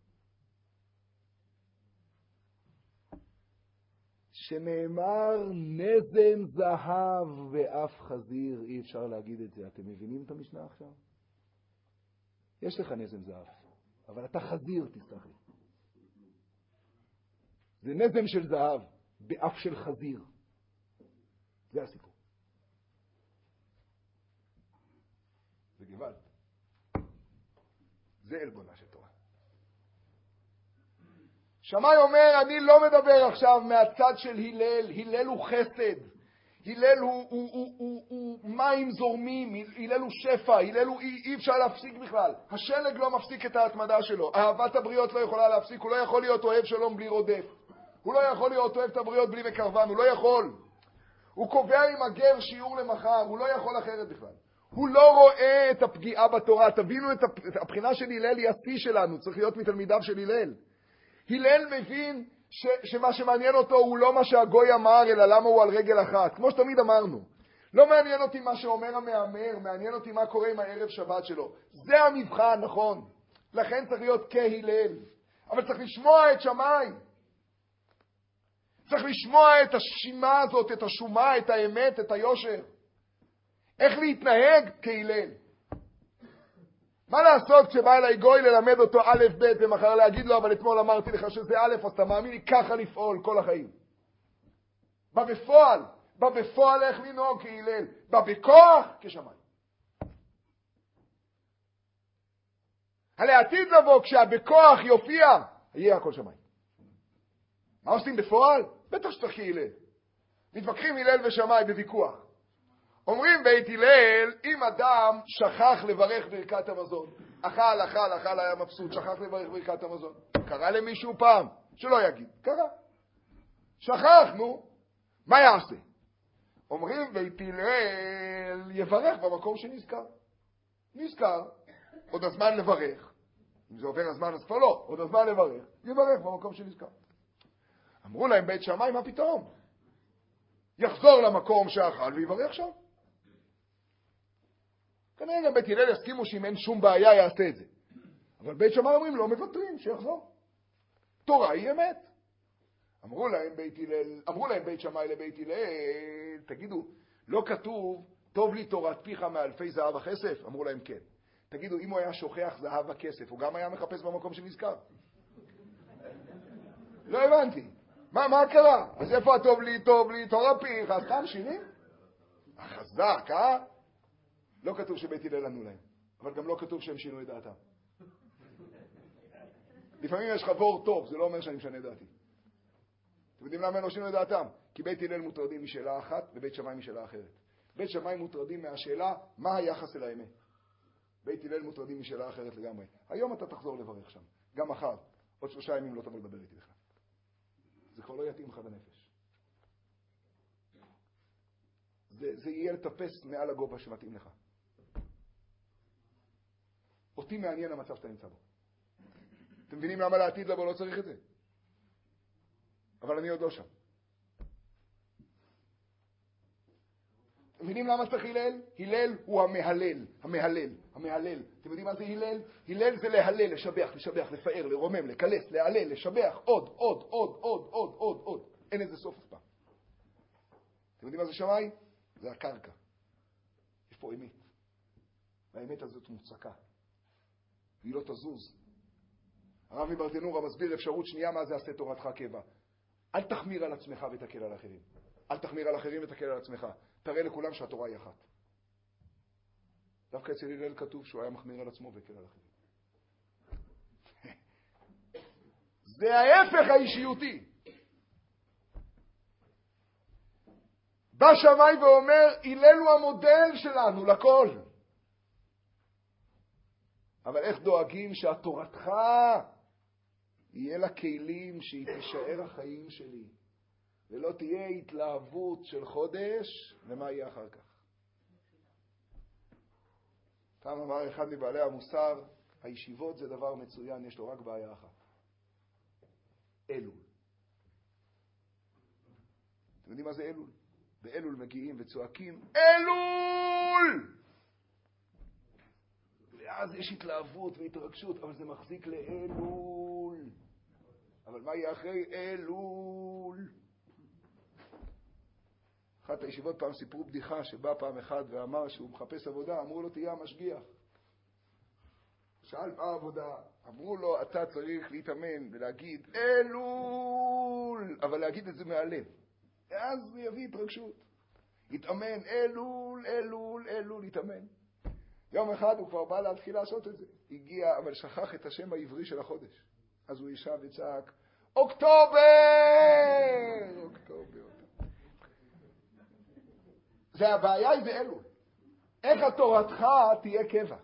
שנאמר נזם זהב ואף חזיר, אי אפשר להגיד את זה. אתם מבינים את המשנה עכשיו? יש לך נזם זהב, אבל אתה חזיר, תסלח לי. זה נזם של זהב באף של חזיר. זה הסיפור. זה גוואלד. זה עלבונה של תורה. שמאי אומר, אני לא מדבר עכשיו מהצד של הלל. הלל הוא חסד. הלל הוא, הוא, הוא, הוא, הוא מים זורמים. הלל הוא שפע. הלל הוא אי, אי אפשר להפסיק בכלל. השלג לא מפסיק את ההתמדה שלו. אהבת הבריות לא יכולה להפסיק. הוא לא יכול להיות אוהב שלום בלי רודף. הוא לא יכול להיות אוהב את הבריות בלי מקרבן. הוא לא יכול. הוא קובע עם הגר שיעור למחר. הוא לא יכול אחרת בכלל. הוא לא רואה את הפגיעה בתורה. תבינו את הבחינה של הלל היא השיא שלנו. צריך להיות מתלמידיו של הלל. הלל מבין ש, שמה שמעניין אותו הוא לא מה שהגוי אמר, אלא למה הוא על רגל אחת. כמו שתמיד אמרנו. לא מעניין אותי מה שאומר המאמר, מעניין אותי מה קורה עם הערב שבת שלו. זה המבחן, נכון. לכן צריך להיות כהלל. אבל צריך לשמוע את שמאי. צריך לשמוע את השימה הזאת, את השומה, את האמת, את היושר. איך להתנהג כהלל. מה לעשות כשבא אליי גוי ללמד אותו א' ב' ומחר להגיד לו, אבל אתמול אמרתי לך שזה א', אז אתה מאמין לי ככה לפעול כל החיים. בא בפועל, בא בפועל איך לנהוג כהלל, בא בכוח כשמאי. העתיד לבוא כשהבכוח יופיע, יהיה הכל שמאי. מה עושים בפועל? בטח שצריך כהלל. מתווכחים הלל ושמאי בוויכוח. אומרים בית הלל, אם אדם שכח לברך ברכת המזון, אכל, אכל, אכל, היה מבסוט, שכח לברך ברכת המזון. קרה למישהו פעם? שלא יגיד. קרה. שכח, נו. מה יעשה? אומרים בית הלל, יברך במקום שנזכר. נזכר. עוד הזמן לברך. אם זה עובר הזמן, אז כבר לא. עוד הזמן לברך. יברך במקום שנזכר. אמרו להם בית שמאי, מה פתאום? יחזור למקום שאכל ויברך שם. כנראה גם בית הלל יסכימו שאם אין שום בעיה יעשה את זה. אבל בית שמאי אומרים לא מוותרים, שיחזור. תורה היא אמת. אמרו להם בית הלל, אמרו להם בית שמאי לבית הלל, תגידו, לא כתוב טוב לי תורת פיך מאלפי זהב וכסף? אמרו להם כן. תגידו, אם הוא היה שוכח זהב וכסף, הוא גם היה מחפש במקום שנזכר. לא הבנתי. מה, מה קרה? אז איפה הטוב לי, טוב לי, תורה פיך? אז סתם שירים? החזק, אה? לא כתוב שבית הלל ענו להם, אבל גם לא כתוב שהם שינו את דעתם. לפעמים יש חבור טוב, זה לא אומר שאני משנה דעתי. אתם יודעים למה הם לא שינו את דעתם? כי בית הלל מוטרדים משאלה אחת ובית שמאי משאלה אחרת. בית שמאי מוטרדים מהשאלה מה היחס אל האמת. בית הלל מוטרדים משאלה אחרת לגמרי. היום אתה תחזור לברך שם, גם מחר. עוד שלושה ימים לא תבוא לדבר איתי לך. זה כבר לא יתאים לך בנפש. זה, זה יהיה לטפס מעל הגובה שמתאים לך. אותי מעניין המצב שאתה נמצא בו. אתם מבינים למה לעתיד לבוא לא צריך את זה? אבל אני עוד לא שם. אתם מבינים למה צריך הלל? הלל הוא המהלל, המהלל, המהלל. אתם יודעים מה זה הלל? הלל זה להלל, לשבח, לשבח, לפאר, לרומם, לקלס, להלל, לשבח, עוד, עוד, עוד, עוד, עוד, עוד, עוד. אין איזה סוף אף פעם. אתם יודעים מה זה שמאי? זה הקרקע. יש פה אמת. והאמת הזאת מוצקה. והיא לא תזוז. הרב מברטנורה מסביר אפשרות שנייה מה זה עשה תורתך קבע. אל תחמיר על עצמך ותקל על אחרים. אל תחמיר על אחרים ותקל על עצמך. תראה לכולם שהתורה היא אחת. דווקא אצל הלל כתוב שהוא היה מחמיר על עצמו וקל על אחרים. זה ההפך האישיותי. בא שמאי ואומר, הלל הוא המודל שלנו לכל. אבל איך דואגים שהתורתך יהיה לה כלים שהיא תישאר החיים שלי, ולא תהיה התלהבות של חודש, ומה יהיה אחר כך? פעם אמר אחד מבעלי המוסר, הישיבות זה דבר מצוין, יש לו רק בעיה אחת. אלול. אתם יודעים מה זה אלול? באלול מגיעים וצועקים, אלול! ואז יש התלהבות והתרגשות, אבל זה מחזיק לאלול. אבל מה יהיה אחרי אלול? אחת הישיבות פעם סיפרו בדיחה שבא פעם אחד ואמר שהוא מחפש עבודה, אמרו לו תהיה המשגיח. שאל מה העבודה? אמרו לו אתה צריך להתאמן ולהגיד אלול, אבל להגיד את זה מהלב. אז זה יביא התרגשות. יתאמן אלול, אלול, אלול, יתאמן. יום אחד הוא כבר בא להתחיל לעשות את זה. הגיע, אבל שכח את השם העברי של החודש. אז הוא ישב וצעק, אוקטובר! אוקטובר. זה הבעיה היא באלול. איך התורתך תהיה קבע?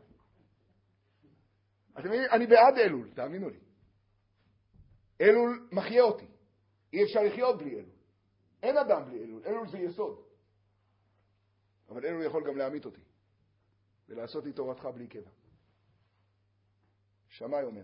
אתם יודעים, אני בעד אלול, תאמינו לי. אלול מחיה אותי. אי אפשר לחיות בלי אלול. אין אדם בלי אלול. אלול זה יסוד. אבל אלול יכול גם להמית אותי. ולעשות לי תורתך בלי קבע. שמאי אומר.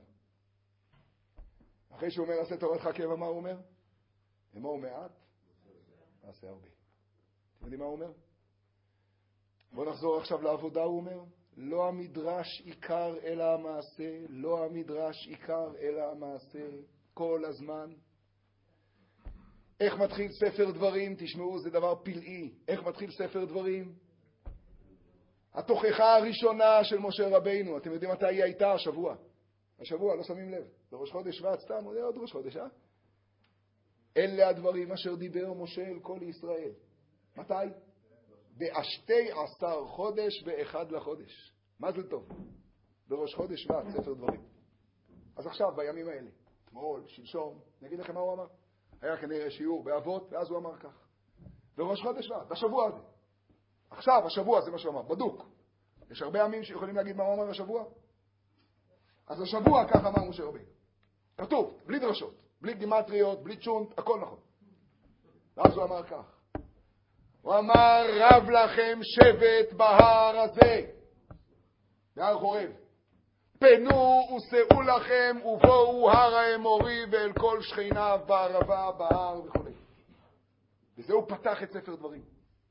אחרי שהוא אומר, עשה תורתך קבע, מה הוא אומר? אמור מעט, עשה הרבה. אתם יודעים מה הוא אומר? בואו נחזור עכשיו לעבודה, הוא אומר. לא המדרש עיקר אלא המעשה, לא המדרש עיקר אלא המעשה, כל הזמן. איך מתחיל ספר דברים? תשמעו, זה דבר פלאי. איך מתחיל ספר דברים? התוכחה הראשונה של משה רבינו, אתם יודעים מתי היא הייתה? השבוע. השבוע, לא שמים לב. בראש חודש שבט, סתם, עוד ראש חודש, אה? אלה הדברים אשר דיבר משה אל כל ישראל. מתי? באשתי עשר חודש באחד לחודש. מה זה טוב? בראש חודש שבט, ספר דברים. אז עכשיו, בימים האלה, אתמול, שלשום, אני אגיד לכם מה הוא אמר. היה כנראה שיעור באבות, ואז הוא אמר כך. בראש חודש שבט, בשבוע הזה. עכשיו, השבוע, זה מה שהוא אמר, בדוק. יש הרבה עמים שיכולים להגיד מה הוא אמר השבוע? אז השבוע כך אמר משה רבינו. כתוב, בלי דרשות, בלי גימטריות, בלי צ'ונט, הכל נכון. ואז הוא אמר כך. הוא אמר, רב לכם שבט בהר הזה. בהר חורב. פנו ושאו לכם ובואו הר האמורי ואל כל שכניו בערבה, בהר וכו'. וזהו פתח את ספר דברים.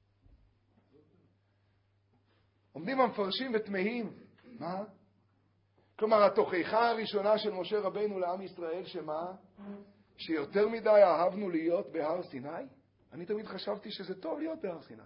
עומדים המפרשים ותמהים. מה? כלומר, התוכחה הראשונה של משה רבינו לעם ישראל, שמה? שיותר מדי אהבנו להיות בהר סיני? אני תמיד חשבתי שזה טוב להיות בהר סיני.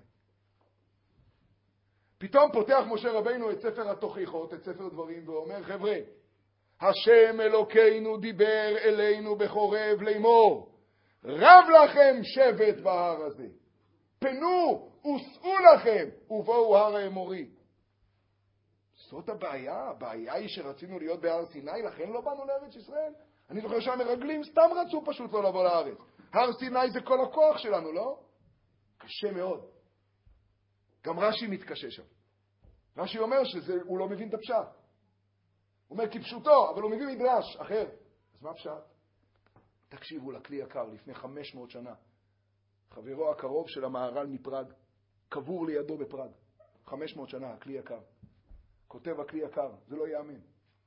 פתאום פותח משה רבינו את ספר התוכחות, את ספר דברים, ואומר, חבר'ה, השם אלוקינו דיבר אלינו בחורב לאמור, רב לכם שבט בהר הזה. פנו וסעו לכם ובואו הר האמורי. זאת הבעיה, הבעיה היא שרצינו להיות בהר סיני, לכן לא באנו לארץ ישראל. אני זוכר שהמרגלים סתם רצו פשוט לא לבוא לארץ. הר סיני זה כל הכוח שלנו, לא? קשה מאוד. גם רש"י מתקשה שם. רש"י אומר שהוא לא מבין את הפשט. הוא אומר כפשוטו, אבל הוא מבין מדרש אחר. אז מה הפשט? תקשיבו לכלי יקר, לפני חמש מאות שנה. חברו הקרוב של המהר"ל מפראג, קבור לידו בפראג. חמש מאות שנה, הכלי יקר. כותב הכלי יקר, זה לא יאמן.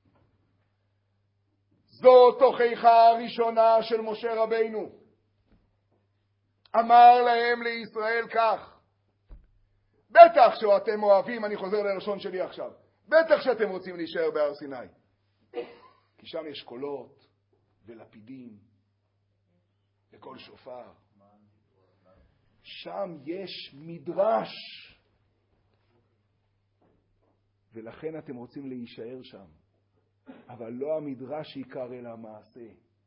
זו תוכחה הראשונה של משה רבינו. אמר להם לישראל כך, בטח שאתם אוהבים, אני חוזר ללשון שלי עכשיו, בטח שאתם רוצים להישאר בהר סיני. כי שם יש קולות ולפידים וקול שופר. שם יש מדרש. ולכן אתם רוצים להישאר שם. אבל לא המדרש עיקר אלא המעשה.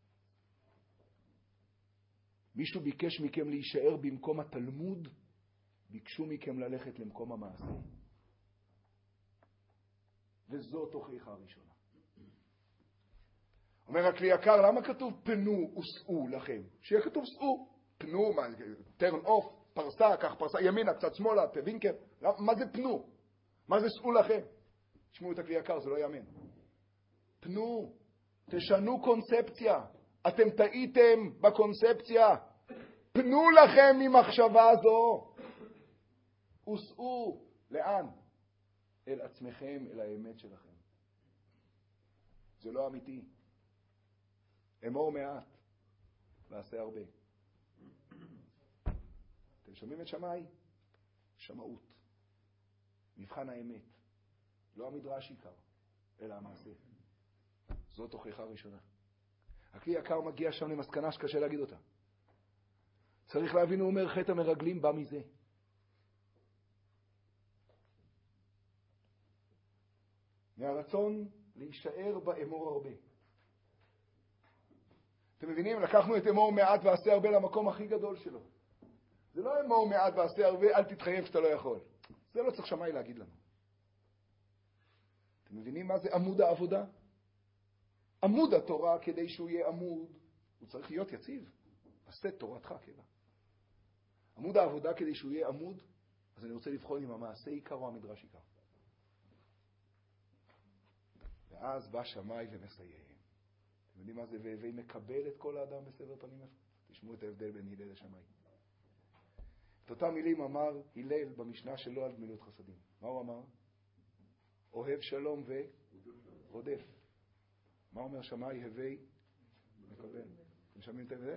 מישהו ביקש מכם להישאר במקום התלמוד, ביקשו מכם ללכת למקום המעשה. וזו תוכחה הראשונה. אומר הכלי יקר, למה כתוב פנו וסעו לכם? שיהיה כתוב סעו. פנו, מה, turn off, פרסה, כך פרסה, ימינה, קצת שמאלה, פווינקר. מה זה פנו? מה זה סעו לכם? תשמעו את הכלי יקר, זה לא יאמן. תנו, תשנו קונספציה. אתם טעיתם בקונספציה. פנו לכם ממחשבה זו. וסעו. לאן? אל עצמכם, אל האמת שלכם. זה לא אמיתי. אמור מעט, ועשה הרבה. אתם שומעים את שמאי? שמאות. מבחן האמת. לא המדרש עיקר, אלא המעשה. זאת הוכחה ראשונה. הכלי יקר מגיע שם למסקנה שקשה להגיד אותה. צריך להבין, הוא אומר, חטא המרגלים בא מזה. מהרצון להישאר באמור הרבה. אתם מבינים? לקחנו את אמור מעט ועשה הרבה למקום הכי גדול שלו. זה לא אמור מעט ועשה הרבה, אל תתחייב שאתה לא יכול. זה לא צריך שמאי להגיד לנו. אתם מבינים מה זה עמוד העבודה? עמוד התורה, כדי שהוא יהיה עמוד, הוא צריך להיות יציב. עשה תורתך קבע. עמוד העבודה, כדי שהוא יהיה עמוד, אז אני רוצה לבחון אם המעשה עיקר או המדרש עיקר. ואז בא שמאי ומסיים. אתם יודעים מה זה? והווי מקבל את כל האדם בסבר פנים יפות. תשמעו את ההבדל בין הלל לשמאי. את אותם מילים אמר הלל במשנה שלו על גמילות חסדים. מה הוא אמר? אוהב שלום ורודף. מה אומר שמאי? הווי מקבל. אתם שומעים את ההבדל?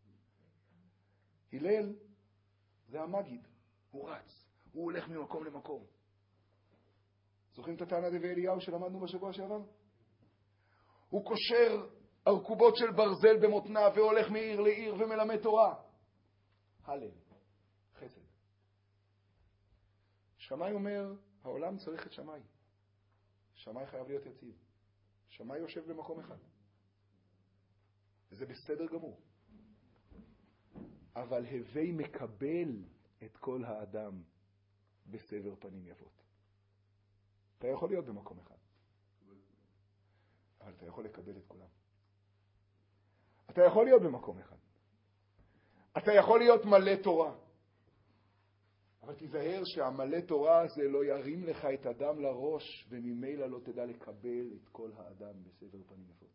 הלל זה המגיד. הוא רץ. הוא הולך ממקום למקום. זוכרים את הטענה דבי אליהו שלמדנו בשבוע שעבר? הוא קושר ארכובות של ברזל במותנה והולך מעיר לעיר ומלמד תורה. הלל, חסד. שמאי אומר, העולם צריך את שמאי. שמאי חייב להיות יציב. שמאי יושב במקום אחד. וזה בסדר גמור. אבל הווי מקבל את כל האדם בסבר פנים יפות. אתה יכול להיות במקום אחד. אבל אתה יכול לקבל את כולם. אתה יכול להיות במקום אחד. אתה יכול להיות מלא תורה. אבל תיזהר שהמלא תורה הזה לא ירים לך את אדם לראש, וממילא לא תדע לקבל את כל האדם בסבר פנים יפות.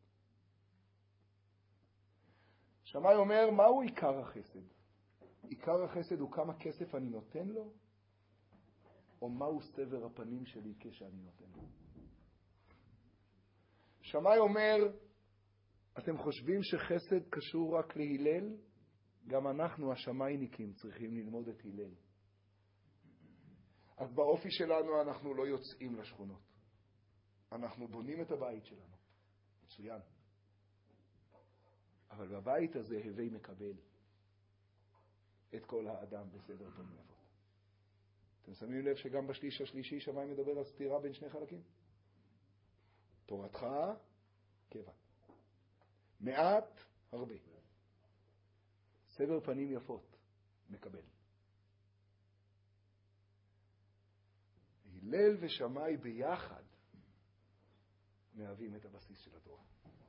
שמאי אומר, מהו עיקר החסד? עיקר החסד הוא כמה כסף אני נותן לו, או מהו סבר הפנים שלי כשאני נותן לו. שמאי אומר, אתם חושבים שחסד קשור רק להלל? גם אנחנו, השמייניקים, צריכים ללמוד את הלל. אז באופי שלנו אנחנו לא יוצאים לשכונות. אנחנו בונים את הבית שלנו. מצוין. אבל בבית הזה הווי מקבל את כל האדם בסדר פנים יפות. אתם שמים לב שגם בשליש השלישי שמאי מדבר על סתירה בין שני חלקים? תורתך קבע. מעט הרבה. סבר פנים יפות מקבל. הלל ושמאי ביחד מהווים את הבסיס של התורה.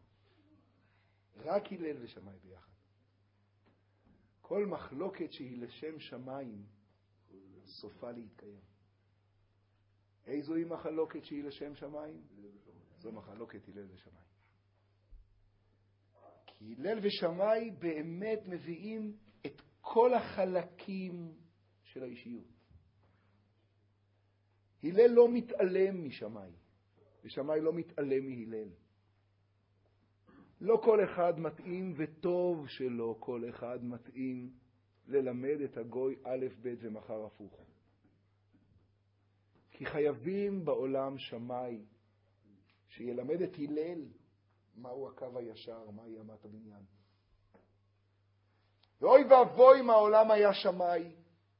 רק הלל ושמאי ביחד. כל מחלוקת שהיא לשם שמיים סופה להתקיים. איזו היא מחלוקת שהיא לשם שמיים? זו מחלוקת הלל ושמאי. כי הלל ושמאי באמת מביאים את כל החלקים של האישיות. הלל לא מתעלם משמאי, ושמאי לא מתעלם מהלל. לא כל אחד מתאים, וטוב שלא כל אחד מתאים ללמד את הגוי א' ב' ומחר הפוך. כי חייבים בעולם שמאי שילמד את הלל מהו הקו הישר, מהי אמת הבניין. ואוי ואבוי אם העולם היה שמאי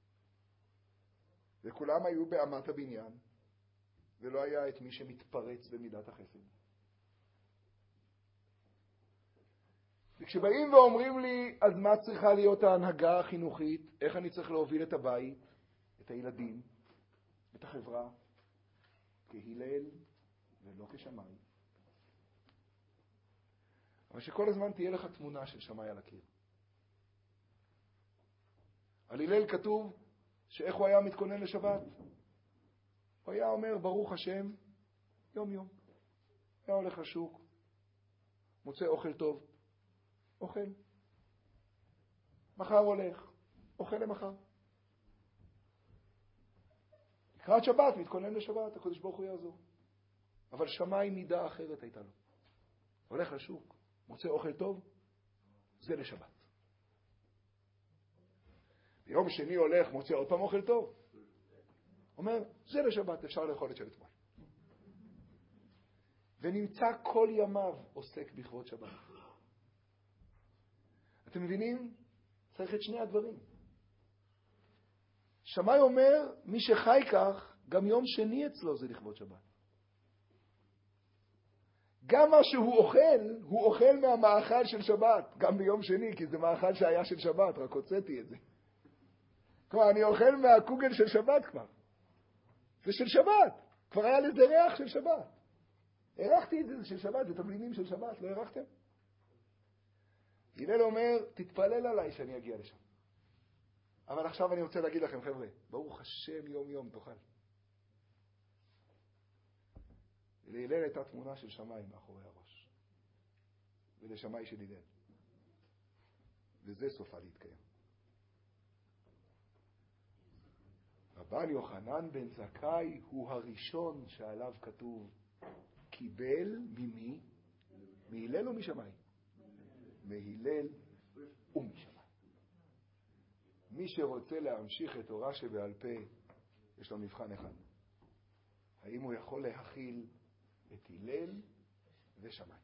וכולם היו באמת הבניין ולא היה את מי שמתפרץ במידת החסד. וכשבאים ואומרים לי, אז מה צריכה להיות ההנהגה החינוכית? איך אני צריך להוביל את הבית, את הילדים, את החברה, כהלל ולא כשמאי. אבל שכל הזמן תהיה לך תמונה של שמאי על הקיר. על הלל כתוב שאיך הוא היה מתכונן לשבת. הוא היה אומר, ברוך השם, יום יום. היה הולך לשוק, מוצא אוכל טוב, אוכל. מחר הולך, אוכל למחר. לקראת שבת, מתכונן לשבת, הקדוש ברוך הוא יעזור. אבל שמיים מידה אחרת הייתה לו. הולך לשוק, מוצא אוכל טוב, זה לשבת. ביום שני הולך, מוצא עוד פעם אוכל טוב. אומר, זה לשבת, אפשר לאכול את של אתמול. ונמצא כל ימיו עוסק בכבוד שבת. אתם מבינים? צריך את שני הדברים. שמאי אומר, מי שחי כך, גם יום שני אצלו זה לכבוד שבת. גם מה שהוא אוכל, הוא אוכל מהמאכל של שבת, גם ביום שני, כי זה מאכל שהיה של שבת, רק הוצאתי את זה. כלומר, אני אוכל מהקוגל של שבת כבר. זה של שבת. כבר היה לזה ריח של שבת. הרחתי את זה, זה של שבת, זה תבלינים של שבת, לא הרחתם? הלל אומר, תתפלל עליי שאני אגיע לשם. אבל עכשיו אני רוצה להגיד לכם, חבר'ה, ברוך השם יום יום תאכל. ולהלל הייתה תמונה של שמיים מאחורי הראש. ולשמאי של הלל. וזה סופה להתקיים. רבן יוחנן בן זכאי הוא הראשון שעליו כתוב, קיבל ממי? מהלל או משמאי? מהלל ומשמאי. מי שרוצה להמשיך את תורה שבעל פה, יש לו מבחן אחד. האם הוא יכול להכיל את הלל ושמאי?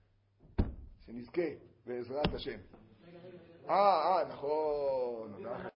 שנזכה בעזרת השם. אה, אה, נכון.